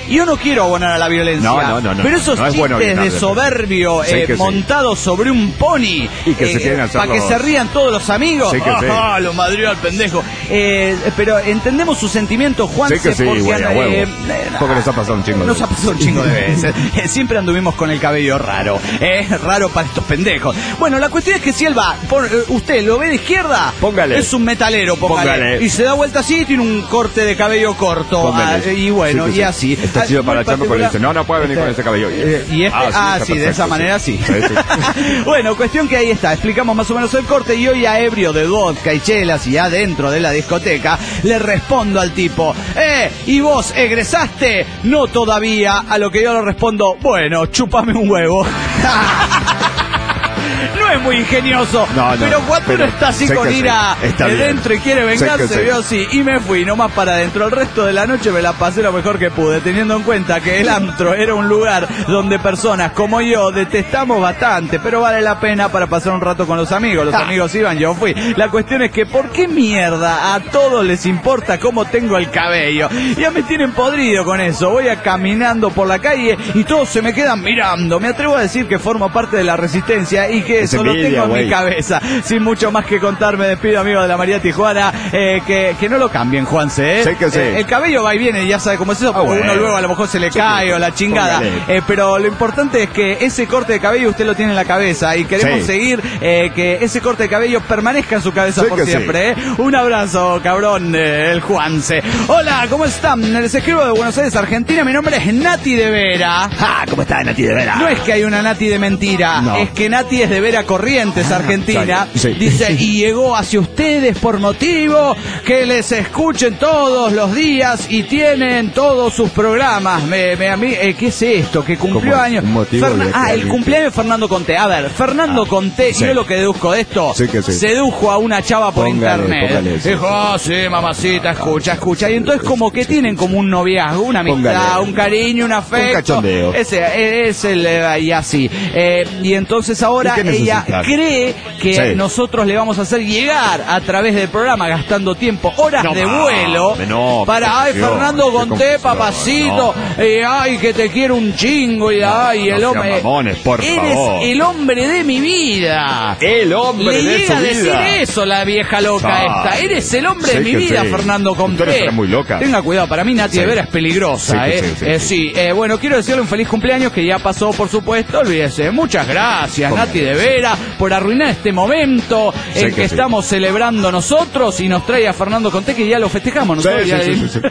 Y yo no quiero abonar a la violencia. No, no, no, no, pero esos no es chistes bueno de gritarle. soberbio Sí eh, que sí. montados sobre un pony. Y que se quieren hacer para que los- se rían todos los amigos. Sí que sí. Ah, lo madrió al pendejo. Eh, pero entendemos sus sentimientos, Juan. Sí que sí, porque, güey, a huevo. eh, Porque les ha pasado un chingo de Nos ha veces. pasado un chingo de veces. Eh, Siempre anduvimos con el cabello raro. Es raro para estos pendejos. Bueno, la cuestión es que si él va, por, eh, usted lo ve de izquierda, Póngale. es un metalero, póngale. Póngale. Y se da vuelta así y tiene un corte de cabello corto. Póngale. Ah, y bueno, Sí que y sí. así. Está Ah, chido para muy la chamba, pero particular. dice, no, no puede venir con ese cabello. Eh, y este, ah, está sí, de perfecto, esa manera sí. Sí, sí. Bueno, cuestión que ahí está, explicamos más o menos el corte y hoy a ebrio de vodka y chelas y adentro de la discoteca, le respondo al tipo, eh, ¿y vos egresaste? No todavía, a lo que yo le respondo, bueno, chúpame un huevo. No es muy ingenioso, No, no, pero cuando pero uno está así sé con que sí, ira está de bien. dentro y quiere Sé vengarse, que sí. vio así, y me fui nomás para adentro. El resto de la noche me la pasé lo mejor que pude, teniendo en cuenta que el antro era un lugar donde personas como yo detestamos bastante, pero vale la pena para pasar un rato con los amigos. Los Ah. amigos iban, yo fui. La cuestión es que, ¿por qué mierda a todos les importa cómo tengo el cabello? Ya me tienen podrido con eso. Voy a caminando por la calle y todos se me quedan mirando. Me atrevo a decir que formo parte de la resistencia y que Es eso lo envidia, tengo en güey. mi cabeza. Sin mucho más que contar, me despido, amigo de la María Tijuana. Eh, que, que no lo cambien, Juanse. ¿eh? Sí que sí. Eh, el cabello va y viene, ya sabe cómo es eso. Ah, Uno bueno. luego a lo mejor se le cae o la chingada. Póngale. Eh, pero lo importante es que ese corte de cabello usted lo tiene en la cabeza y queremos Sí. seguir eh, que ese corte de cabello permanezca en su cabeza Sí por que sí. siempre. ¿eh? Un abrazo, cabrón, eh, el Juanse. Hola, ¿cómo están? Les escribo de Buenos Aires, Argentina. Mi nombre es Nati de Vera. Ah, ¿cómo está, Nati de Vera? No es que hay una Nati de mentira, No. es que Nati es de Vera Corrientes, Argentina. sí. Dice, y llegó hacia ustedes por motivo que les escuchen todos los días y tienen todos sus programas. Me, me- a mí, eh, ¿qué es esto? Que cumplió ¿Cómo? años. Un motivo Ferna- de que ah, el alguien- cumpleaños de Fernando Conté. A ver, Fernando Ah, Conté, sí. yo lo que deduzco de esto, Sí que sí. sedujo a una chava por Póngale, internet. póngale, sí, Dijo, ah, sí, mamacita, escucha, escucha. Y entonces como que sí, tienen sí, como un noviazgo, una amistad, Póngale. un cariño, un afecto. cachondeo. Ese es el eh, y así. Eh, y entonces ahora ¿Y qué ella necesitas? cree que Sí. nosotros le vamos a hacer llegar a través del programa, gastando tiempo, horas No de mames, vuelo, no, para, qué ay, confusión, Fernando qué Conté, confusión, papacito, no. eh, ay, que te quiero un chingo, y ay, no el sean hombre. mamones, por eres favor. el hombre de mi vida. El hombre Le de llega su a decir vida. eso la vieja loca Ay, esta. Eres el hombre sí de mi que vida, sí. Fernando Usted Conté. está muy loca. Tenga cuidado, para mí Nati Sí. de Vera es peligrosa, Sí que eh. sí, sí, Eh, sí. sí, eh, bueno, quiero decirle un feliz cumpleaños que ya pasó, por supuesto, olvídese. Muchas gracias, ¿Cómo? Nati de Vera, por arruinar este momento Sí en que que sí. estamos celebrando nosotros y nos trae a Fernando Conté, que ya lo festejamos nosotros. Sí, ya- sí, sí, sí,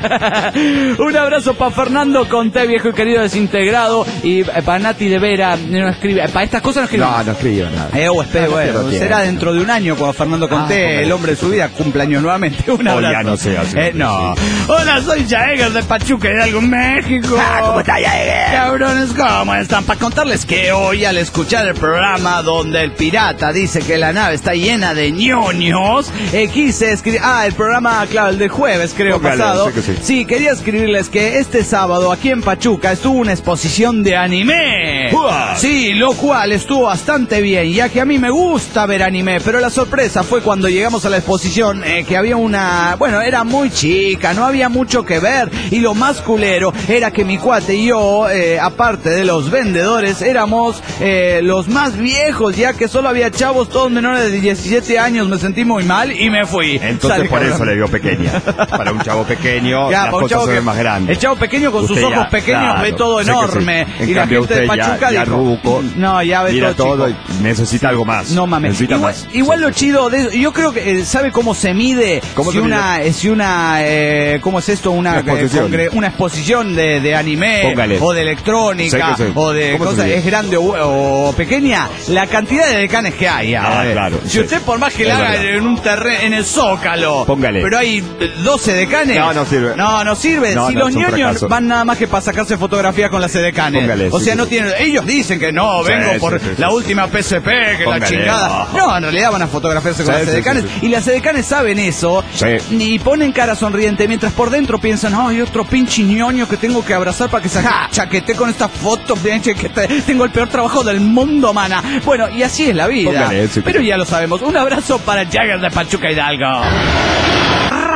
sí. Un abrazo para Fernando Conté, viejo y querido desintegrado, y para Nati de Vera, no escribe, para estas cosas no escribe. No, no escribo nada. Eh, oh, espere, No, no bueno, pierdo será tiempo. dentro de un año cuando Fernando Conté, póngale. el hombre de su vida, cumpleaños nuevamente. Un Oh, abrazo. ya no sé, así Eh, no no. sé. Hola, soy Jaeger de Pachuca Hidalgo, México. Ah, ¿cómo está, Jaeger? Cabrones, ¿cómo están? Para contarles que hoy, al escuchar el programa donde el pirata dice que la nave está llena de ñoños, eh, quise escribir... Ah, el programa, claro, el del jueves, creo, Póngale, pasado. sí que sí. Sí, quería escribirles que este sábado aquí en Pachuca estuvo una exposición de anime. ¡Uah! Sí, lo cual estuvo bastante bien, ya que a mí me gusta ver anime, pero la sorpresa fue cuando llegamos a la exposición eh, que había una... Bueno, era muy chica, no había mucho que ver, y lo más culero era que mi cuate y yo, eh, aparte de los vendedores, éramos eh, los más viejos, ya que solo había chavos todos menores de diecisiete años, me sentí muy mal y me fui. Entonces Sale, por cabrón. eso le vio pequeña. Para un chavo pequeño, Ya, las para un cosas chavo se que- ven más grandes. El chavo pequeño con Usted sus ojos ya, pequeños claro, ve todo sé que enorme. sí. En Y la cambio gente de usted ya- Pachuca ya dijo, ruco, no, ya ve mira todo, todo chico. y necesita algo más. No mames. Necesita Igual, más. igual Sí, lo sí, chido de yo creo que eh, sabe cómo se mide ¿Cómo si se una mide? si una eh, ¿cómo es esto? Una Una exposición. eh, congre- una exposición de, de anime Póngale. o de electrónica Sí que sí. o de ¿Cómo se cosas mide? es grande o, o pequeña, la cantidad de decanes que hay. Ah, a ver. claro, Si sí. usted por más que Es la haga verdad. en un terreno en el Zócalo, Póngale. pero hay doce decanes. No, no sirve. No, no sirve. No, si no, los es un ñoños fracaso. van nada más que para sacarse fotografías con las edecanes. Póngale, o sí, sea, sí, no sí. tienen, ellos dicen que no, Sí, vengo sí, por sí, sí, la sí. última P S P, que la Póngale, chingada. no. No, en realidad van a fotografiarse con Sí, las sí, edecanes. sí, sí. Y las edecanes saben eso. Sí. Y ponen cara sonriente, mientras por dentro piensan, ay, otro pinche ñoño que tengo que abrazar para que se chaquete con esta foto, pinche, que te- tengo el peor trabajo del mundo, mana. Bueno, y así es la vida. Póngale, sí, Pero sí. ya lo sabemos. Un abrazo para Jagger de Pachuca Hidalgo.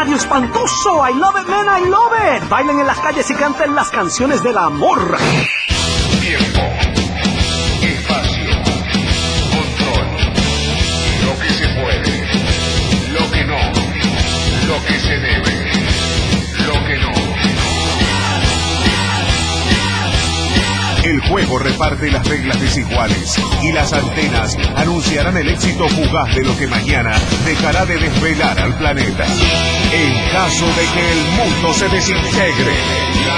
radio espantoso. I love it, man, I love it. Bailen en las calles y canten las canciones del amor. Tiempo, espacio, control. Lo que se puede, lo que no, lo que se debe, lo que no. El juego reparte las reglas desiguales y las antenas anunciarán el éxito fugaz de lo que mañana dejará de desvelar al planeta. En caso de que el mundo se desintegre, la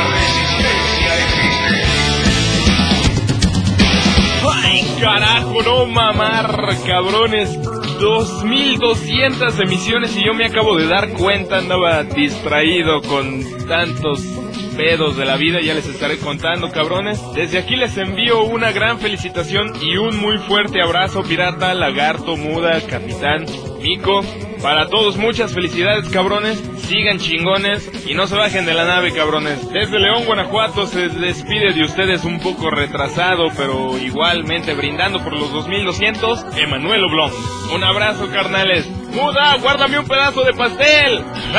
resistencia existe. ¡Ay, carajo, no mamar, cabrones! dos mil doscientas emisiones y yo me acabo de dar cuenta, andaba distraído con tantos pedos de la vida, ya les estaré contando, cabrones. Desde aquí les envío una gran felicitación y un muy fuerte abrazo, Pirata, Lagarto, Muda, Capitán, Mico. Para todos, muchas felicidades, cabrones. Sigan chingones y no se bajen de la nave, cabrones. Desde León, Guanajuato, se despide de ustedes un poco retrasado, pero igualmente brindando por los dos mil doscientos, Emanuel Oblong. Un abrazo, carnales. Muda, guárdame un pedazo de pastel.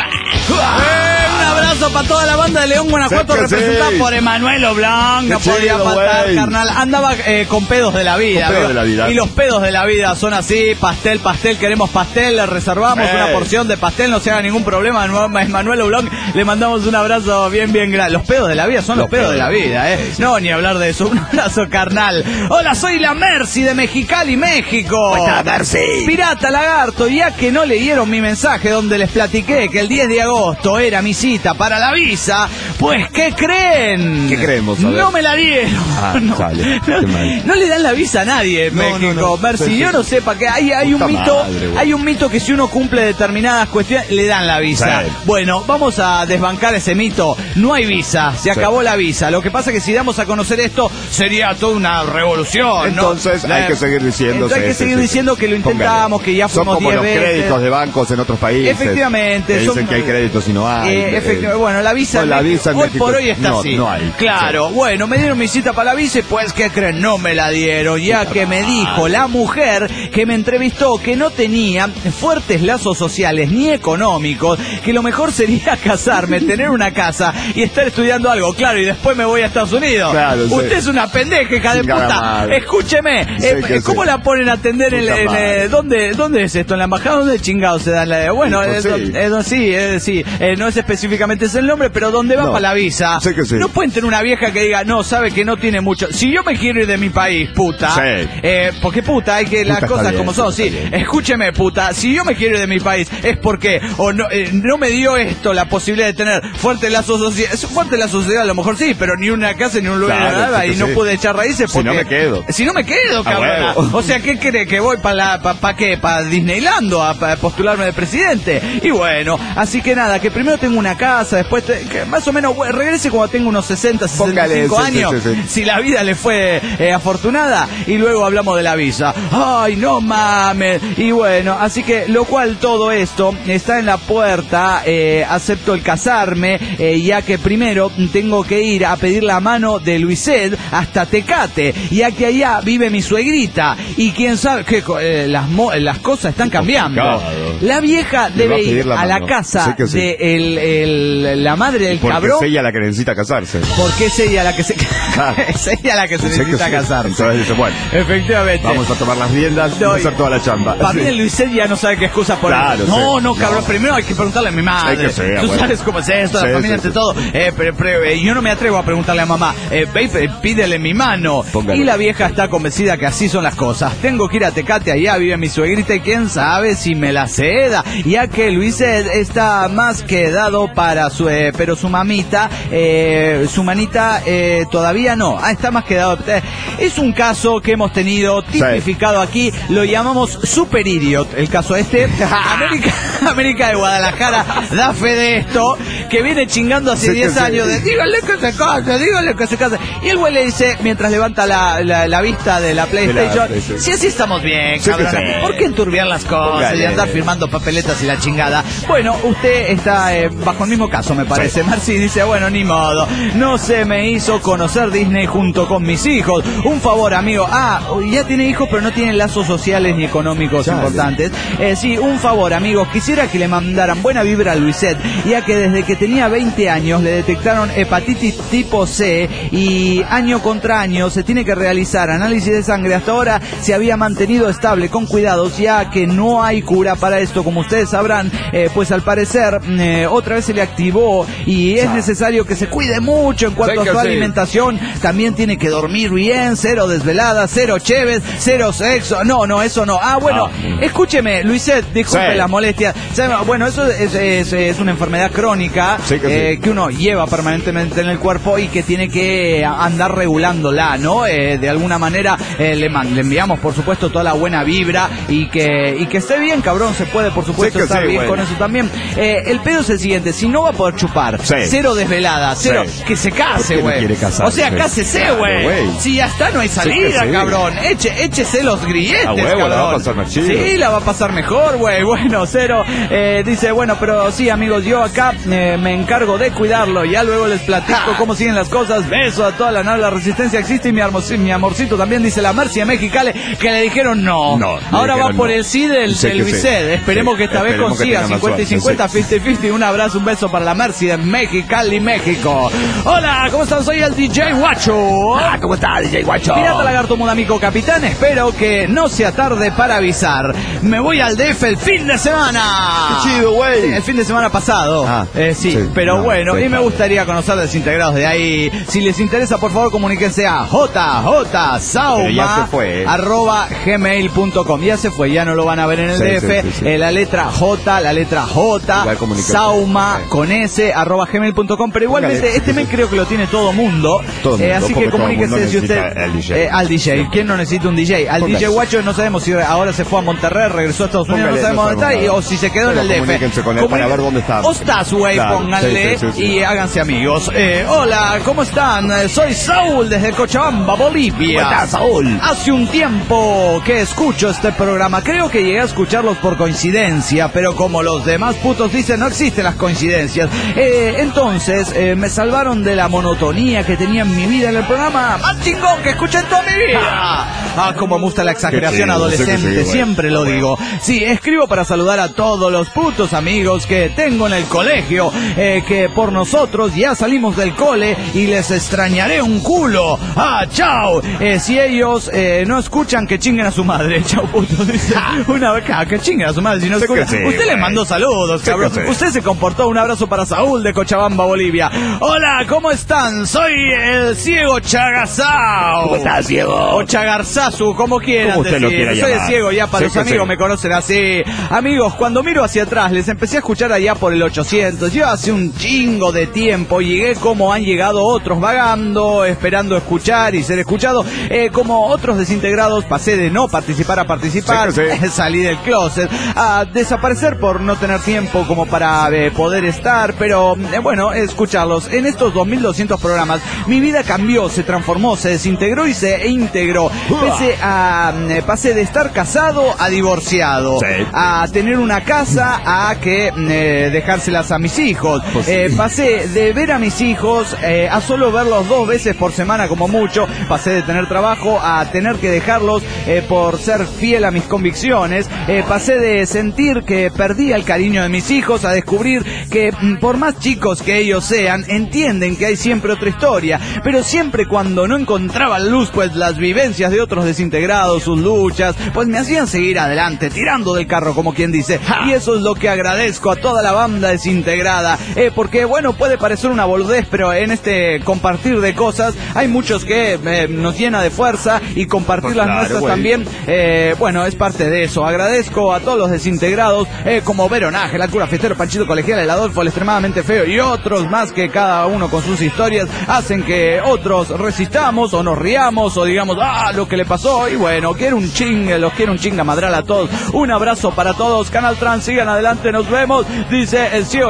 ¡Eh! Un abrazo para toda la banda de León, Guanajuato, Sí, representada sí. por Emanuel Oblong. No Qué podía chido, faltar, güey. carnal. Andaba eh, con pedos de la vida. Con pedos ¿veo? de la vida. Y los pedos de la vida son así: pastel, pastel, queremos pastel. Le reservamos Ey. una porción de pastel, no se haga ningún problema. A Emanuel Oblong le mandamos un abrazo bien, bien grande. Los pedos de la vida son los, Los pedos de pedos. la vida, ¿eh? No, ni hablar de eso. Un abrazo, carnal. Hola, soy la Mercy de Mexicali, México. ¿Cómo está, Mercy? Pirata Lagarto, ya que no leyeron mi mensaje donde les platiqué que el diez de agosto era mi cita para la visa, pues ¿qué creen? ¿Qué creemos? A ver. No me la dieron. Ah, no, sale. no, Qué mal. no le dan la visa a nadie en No, México, no, no. Mercy. Sí, sí. Yo no sé para qué. Hay, hay un Puta mito, madre, güey. hay un mito que si uno cumple determinadas cuestiones le dan la visa. Sí. Bueno, vamos a desbancar ese mito. No hay visa, se Sí. acabó la visa. Lo que pasa es que si damos a conocer esto sería toda una revolución, ¿no? Entonces hay La- que seguir diciendo. Entonces hay que sí, seguir sí, sí. diciendo que lo Póngale. intentamos, que ya Son fuimos como diez los veces. créditos de bancos en otros países. Efectivamente, Que dicen son- que hay créditos y no hay. Eh, Eh, efectivamente, bueno, la visa, no, en la México, visa en hoy México por hoy está no, así. no hay. Claro, bueno, me dieron mi cita para la visa y pues, ¿qué creen? No me la dieron, ya que me dijo la mujer que me entrevistó que no tenía fuertes lazos sociales ni económicos, que lo mejor sería casarme, tener una casa y estar estudiando algo, claro, y después me voy a Estados Unidos. Claro, sí. Usted es una pendeja, hija de Chingada puta. madre. Escúcheme, Sí, eh, que ¿cómo sí. la ponen a atender en, Puta en, madre. eh, ¿dónde, ¿Dónde es esto? ¿En la embajada? ¿Dónde chingados se dan la... Bueno, Sí, pues eh, sí. eh, sí, eh, sí, eh, no es específicamente ese el nombre, pero ¿dónde va No. para la visa? Sí que sí. No pueden tener una vieja que diga, no, sabe que no tiene mucho. Si yo me quiero ir de mi país, puta, Sí. eh, porque puta, hay que las Puta, cosas está bien, como son, está sí. bien. Escúcheme, puta, si yo me quiero ir de mi país es porque o no, eh, no me dio esto la posibilidad de tener fuerte lazo social. Fuerte lazo social a lo mejor sí, pero ni una casa ni un lugar Claro, nada sí que y no sí. pude echar raíces Si porque no me quedo. Si no me quedo, A cabrona. huevo. O sea, ¿qué cree? ¿Que voy para la, pa, pa qué? ¿Para Disneylando a pa postularme de presidente? Y bueno, así que nada, que primero tengo una casa, después te- que más o menos bueno, regrese cuando tengo unos sesenta, sesenta y cinco Póngale, sí, años, sí, sí, sí. si la vida le fue eh, afortunada, y luego hablamos de la visa. Ay, no mames. Y bueno, así que lo cual todo esto está en la puerta, eh, acepto el casarme, eh, ya que primero tengo que ir a pedir la mano de Luised hasta Tecate, ya que allá vive mi suegrita, y quién sabe que eh, las, mo- las cosas están cambiando. complicado. La vieja Le va debe a pedir ir la a la mano. casa Sí que sí. de el, el- la madre del Porque cabrón. es ella la que necesita casarse. Porque es ella la que se es ella la que se Sí que necesita sí. casarse. Entonces dice, bueno, Efectivamente. vamos a tomar las riendas y No, hacer toda la chamba. Para mí Sí. el Luisel ya no sabe qué excusa por Claro, No, sí. no, cabrón, No. primero hay que preguntarle a mi madre. Hay que ser, Tú bueno. sabes cómo es esto, Sí, la familia sí, ante sí. todo. Eh, pero, pero, eh, yo no me atrevo a preguntarle a mamá, eh, ve, eh, pídele mi mano. Póngale. Y la vieja está convencida que así son las cosas. Tengo que ir a Tecate, allá vive mi suegrita y quién sabe si me la ceda, ya que Luisel está más que dado para su, eh, pero su mamita, eh, su manita eh, todavía no. Ah, está más que dado. Eh, es un caso que hemos tenido tipificado aquí, lo llamamos Super Idiot, el caso este. América, América de Guadalajara da fe de esto, que viene chingando hace Sí que diez sí. años de díganle que se case, díganle que se case. Y el güey le dice, mientras levanta la, la, la vista de la PlayStation, PlayStation. si así estamos bien, Sí que cabrón, sí. ¿por qué enturbiar las cosas Póngale. y andar firmando papeletas y la chingada? Bueno, usted está eh, bajo el mismo caso, me parece. Sí. Marci dice dice, bueno, ni modo. No se me hizo conocer Disney junto con mis hijos. Un favor, amigo. Ah, ya tiene hijos, pero no tiene lazos sociales ni económicos Chale. importantes. Eh, sí, un favor, amigos. Quisiera que le mandaran buena vibra a Luisette, ya que desde que tenía veinte años le detectaron hepatitis tipo C y año contra año se tiene que realizar análisis de sangre. Hasta ahora se había mantenido estable con cuidados, ya que no hay cura para esto, como ustedes sabrán, eh, pues al parecer eh, otra vez se le activó y es necesario que se cuide mucho en cuanto sí, a su sí. alimentación. También tiene que dormir bien, cero desveladas, cero cheves, cero sexo. No, no, eso no. Ah, bueno, ah. escúcheme, Luisette, disculpe sí. la molestia. Bueno, eso es, es, es una enfermedad crónica sí que, eh, sí. que uno lleva permanentemente en el cuerpo y que tiene que andar regulándola, ¿no? Eh, de alguna manera eh, le, man, le enviamos, por supuesto, toda la buena vibra y que, y que esté bien, cabrón. Se puede, por supuesto, sí estar sí, bien bueno. con eso también. Eh, el pedo es el siguiente, si no va a poder chupar, sí. cero desvelada, cero, sí. que se case, güey. O sea, sí. cásese, güey. Claro, si ya está, no hay salida, sí sí. cabrón. Eche, échese los grilletes, a huevo, cabrón. La va a pasar más chido. Sí, la va a pasar mejor, güey. Bueno, cero. Eh, dice, bueno, pero sí, amigos, yo acá eh, me encargo de cuidarlo. Ya luego les platico ah. cómo siguen las cosas. Beso a toda la nave, la resistencia existe y mi, amorcito, mi amorcito también, dice la Mercy de Mexicali, que le dijeron no. no Ahora dijeron va por no. el sí del, sí del Luisette. Esperemos sí. que esta Esperemos vez consiga cincuenta y cincuenta, cincuenta cincuenta. Un abrazo, un beso para la Mercy de Mexicali, México. Hola, ¿cómo están? Soy el D J Guacho. Ah, ¿cómo está, D J Guacho? Pirata Lagarto Mudamico Capitán, espero que no sea tarde para avisar. Me voy al D F el fin de semana. Qué chido, güey. El fin de semana pasado. Ah, eh, sí, sí, pero no, bueno, sí, y me gustaría conocer desintegrados de ahí. Si les interesa, por favor, comuníquense a jjsauma arroba gmail punto com. Ya se fue, ya no lo van a ver en el sí, D F. Sí, sí, sí. Eh, la letra J, la letra J, sauma sí. con S, arroba gmail punto com. Pero igualmente, Póngale, este sí, mail sí. creo que lo tiene todo mundo. Todo eh, así que comuníquese si usted. Al D J. Eh, al D J. Sí. ¿Quién no necesita un D J? Al Póngale. D J Guacho no sabemos si ahora se fue a Monterrey, regresó a Estados Unidos, Póngale, no sabemos no dónde está, y, o si se quedó Pero en el D F. Con él para ver dónde está. Ostazway, claro, pónganle sí, sí, sí, sí. y háganse amigos. Eh, hola, ¿cómo están? Soy Saúl desde Cochabamba, Bolivia. ¿Cómo estás, Saúl? Hace un tiempo que escucho este programa. Creo que llegué a escucharlos por coincidencia, pero como los demás putos dicen, no existen las coincidencias. Eh, entonces, eh, me salvaron de la monotonía que tenía en mi vida en el programa más chingón que escuché en toda mi vida. Ah, como me gusta la exageración adolescente, siempre lo digo. Sí, escribo para saludar a todos los putos amigos que tengo en el colegio, eh, que por nosotros ya salimos del cole y les extrañaré un culo. Ah, chao. Eh, si ellos eh, no escuchan, que chinguen a su madre. Chao, puto. Dice una vez que chinguen a su madre si no escuchan. Sí, usted le mandó saludos, cabrón. Sí. Usted se comportó. Un abrazo para Saúl de Cochabamba, Bolivia. Hola, ¿cómo están? Soy el ciego Chagazao. ¿Cómo estás, ciego? O Chagarzazu, como quieran ¿Cómo usted decir. Lo Soy llamar? ciego ya, para sí, los amigos sí. me conocen así. Amigos, cuando miro hacia atrás, les empecé a escuchar allá por el ochocientos. Yo hace un chingo de tiempo llegué como han llegado otros vagando, esperando escuchar y ser escuchado. Eh, como otros desintegrados, pasé de no participar a participar, sí, sí. salí del closet, a desaparecer por no tener tiempo como para eh, poder estar, pero eh, bueno, escucharlos. En estos dos mil doscientos programas, mi vida cambió, se transformó, se desintegró y se integró. Pese a, eh, pasé de estar casado a divorciado, sí. a tener una casa a que eh, dejárselas a mis hijos. Pues eh, sí. Pasé de ver a mis hijos eh, a solo verlos dos veces por semana como mucho. Pasé de tener trabajo a tener que dejarlos eh, por ser fiel a mis convicciones. Eh, pasé de sentir que perdía el cariño de mis hijos a descubrir que por más chicos que ellos sean, entienden que hay siempre otra historia, pero siempre cuando no encontraba la luz, pues las vivencias de otros desintegrados, sus luchas, pues me hacían seguir adelante, tirando del carro como quien dice. Y eso es lo que agradezco a toda la banda desintegrada, eh, porque bueno, puede parecer una boludez, pero en este compartir de cosas hay muchos que eh, nos llena de fuerza, y compartir pues las claro, nuestras wey. también, eh, bueno, es parte de eso. Agradezco a todos los desintegrados, eh, como Verón Ángel, el cura Fiestero, Panchito Colegial, el Adolfo, el extremadamente feo, y otros más que cada uno con sus historias hacen que otros resistamos o nos riamos o digamos, ah, lo que le pasó, y bueno, quiero un chingue, los quiero un chinga madral a todos. Un abrazo para todos. Canal Trans, sigan adelante, nos vemos, dice el ciego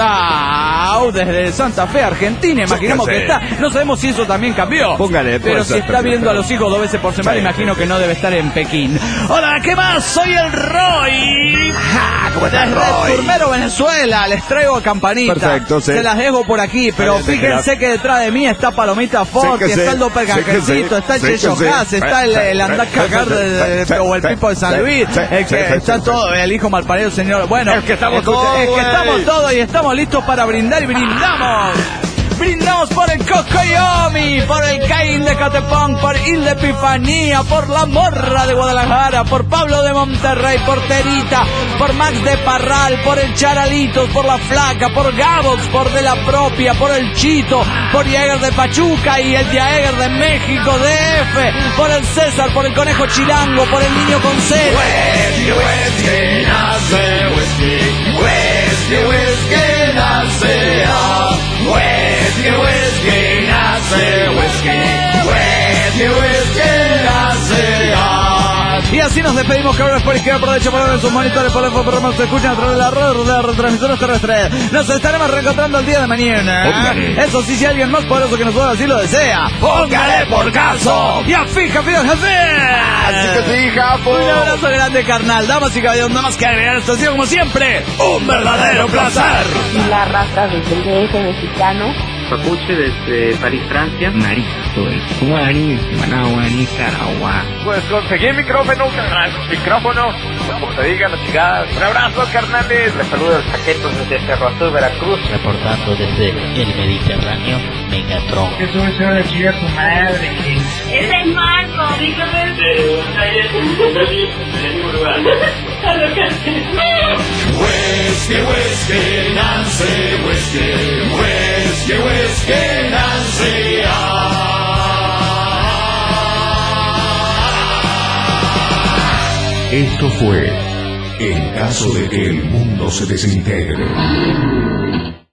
Chagazao desde Santa Fe, Argentina. Imaginamos que está, no sabemos si eso también cambió. Póngale, pero si está viendo a los hijos dos veces por semana, sí, imagino sí, que no debe estar en Pekín. Hola, ¿qué más? Soy el Roy. Ja, ¿cómo estás, desde Roy? Turmero, Venezuela, les traigo campanita. Perfecto, sí. Se las dejo por aquí, pero fíjense que detrás de mí está Palomita Forti, está el Doppelgangercito, está el Checho Haas, está el, el Andar Cagar de, de, de, o el Pipo de San Luis, el que está todo, el hijo malparido señor. Bueno, es que estamos escucha, todos, es que estamos todos y estamos listos para brindar y brindamos. Brindamos por el Cocoyomi, por el Caín de Catepón, por Hilda Epifanía, por la Morra de Guadalajara, por Pablo de Monterrey, por Terita, por Max de Parral, por el Charalitos, por la Flaca, por Gabox, por De la Propia, por el Chito, por Jäger de Pachuca y el Jäger de México D F, por el César, por el Conejo Chilango, por el Niño con C. Whisky, whisky, nace whisky, whisky, whisky, nace ah. Whisky, whisky, nace whisky, whisky, whisky, nace ah. Y así nos despedimos, cabrones, por izquierda, por derecha, por ahora en sus monitores, por el programa se escuchan a través de la red de retransmisores terrestres. Nos estaremos reencontrando el día de mañana. Póngale. Eso sí, si alguien más poderoso que nosotros así lo desea, póngale por caso. Y a fija, fija, jefe. Así que sí, Japo. Un abrazo grande, carnal. Damas y caballeros, nada más que agregar esto ha sido como siempre un verdadero placer. Y la raza desde el D F mexicano. Papuche desde París, Francia. Maristo, Guari, Managua, Nicaragua. Pues conseguí micrófono, carnal. Micrófono, como te digan las chigadas. Un abrazo, carnales. Les saludo el Paquetos desde Cerro Azul, Veracruz. Reportando desde el Mediterráneo, Megatron. Eso es una chica tu madre. Es el Marco, dígame. Whisky, whisky, Nancy, whisky, whisky, whisky, Nancy, ah. Esto fue En caso de que el mundo se desintegre.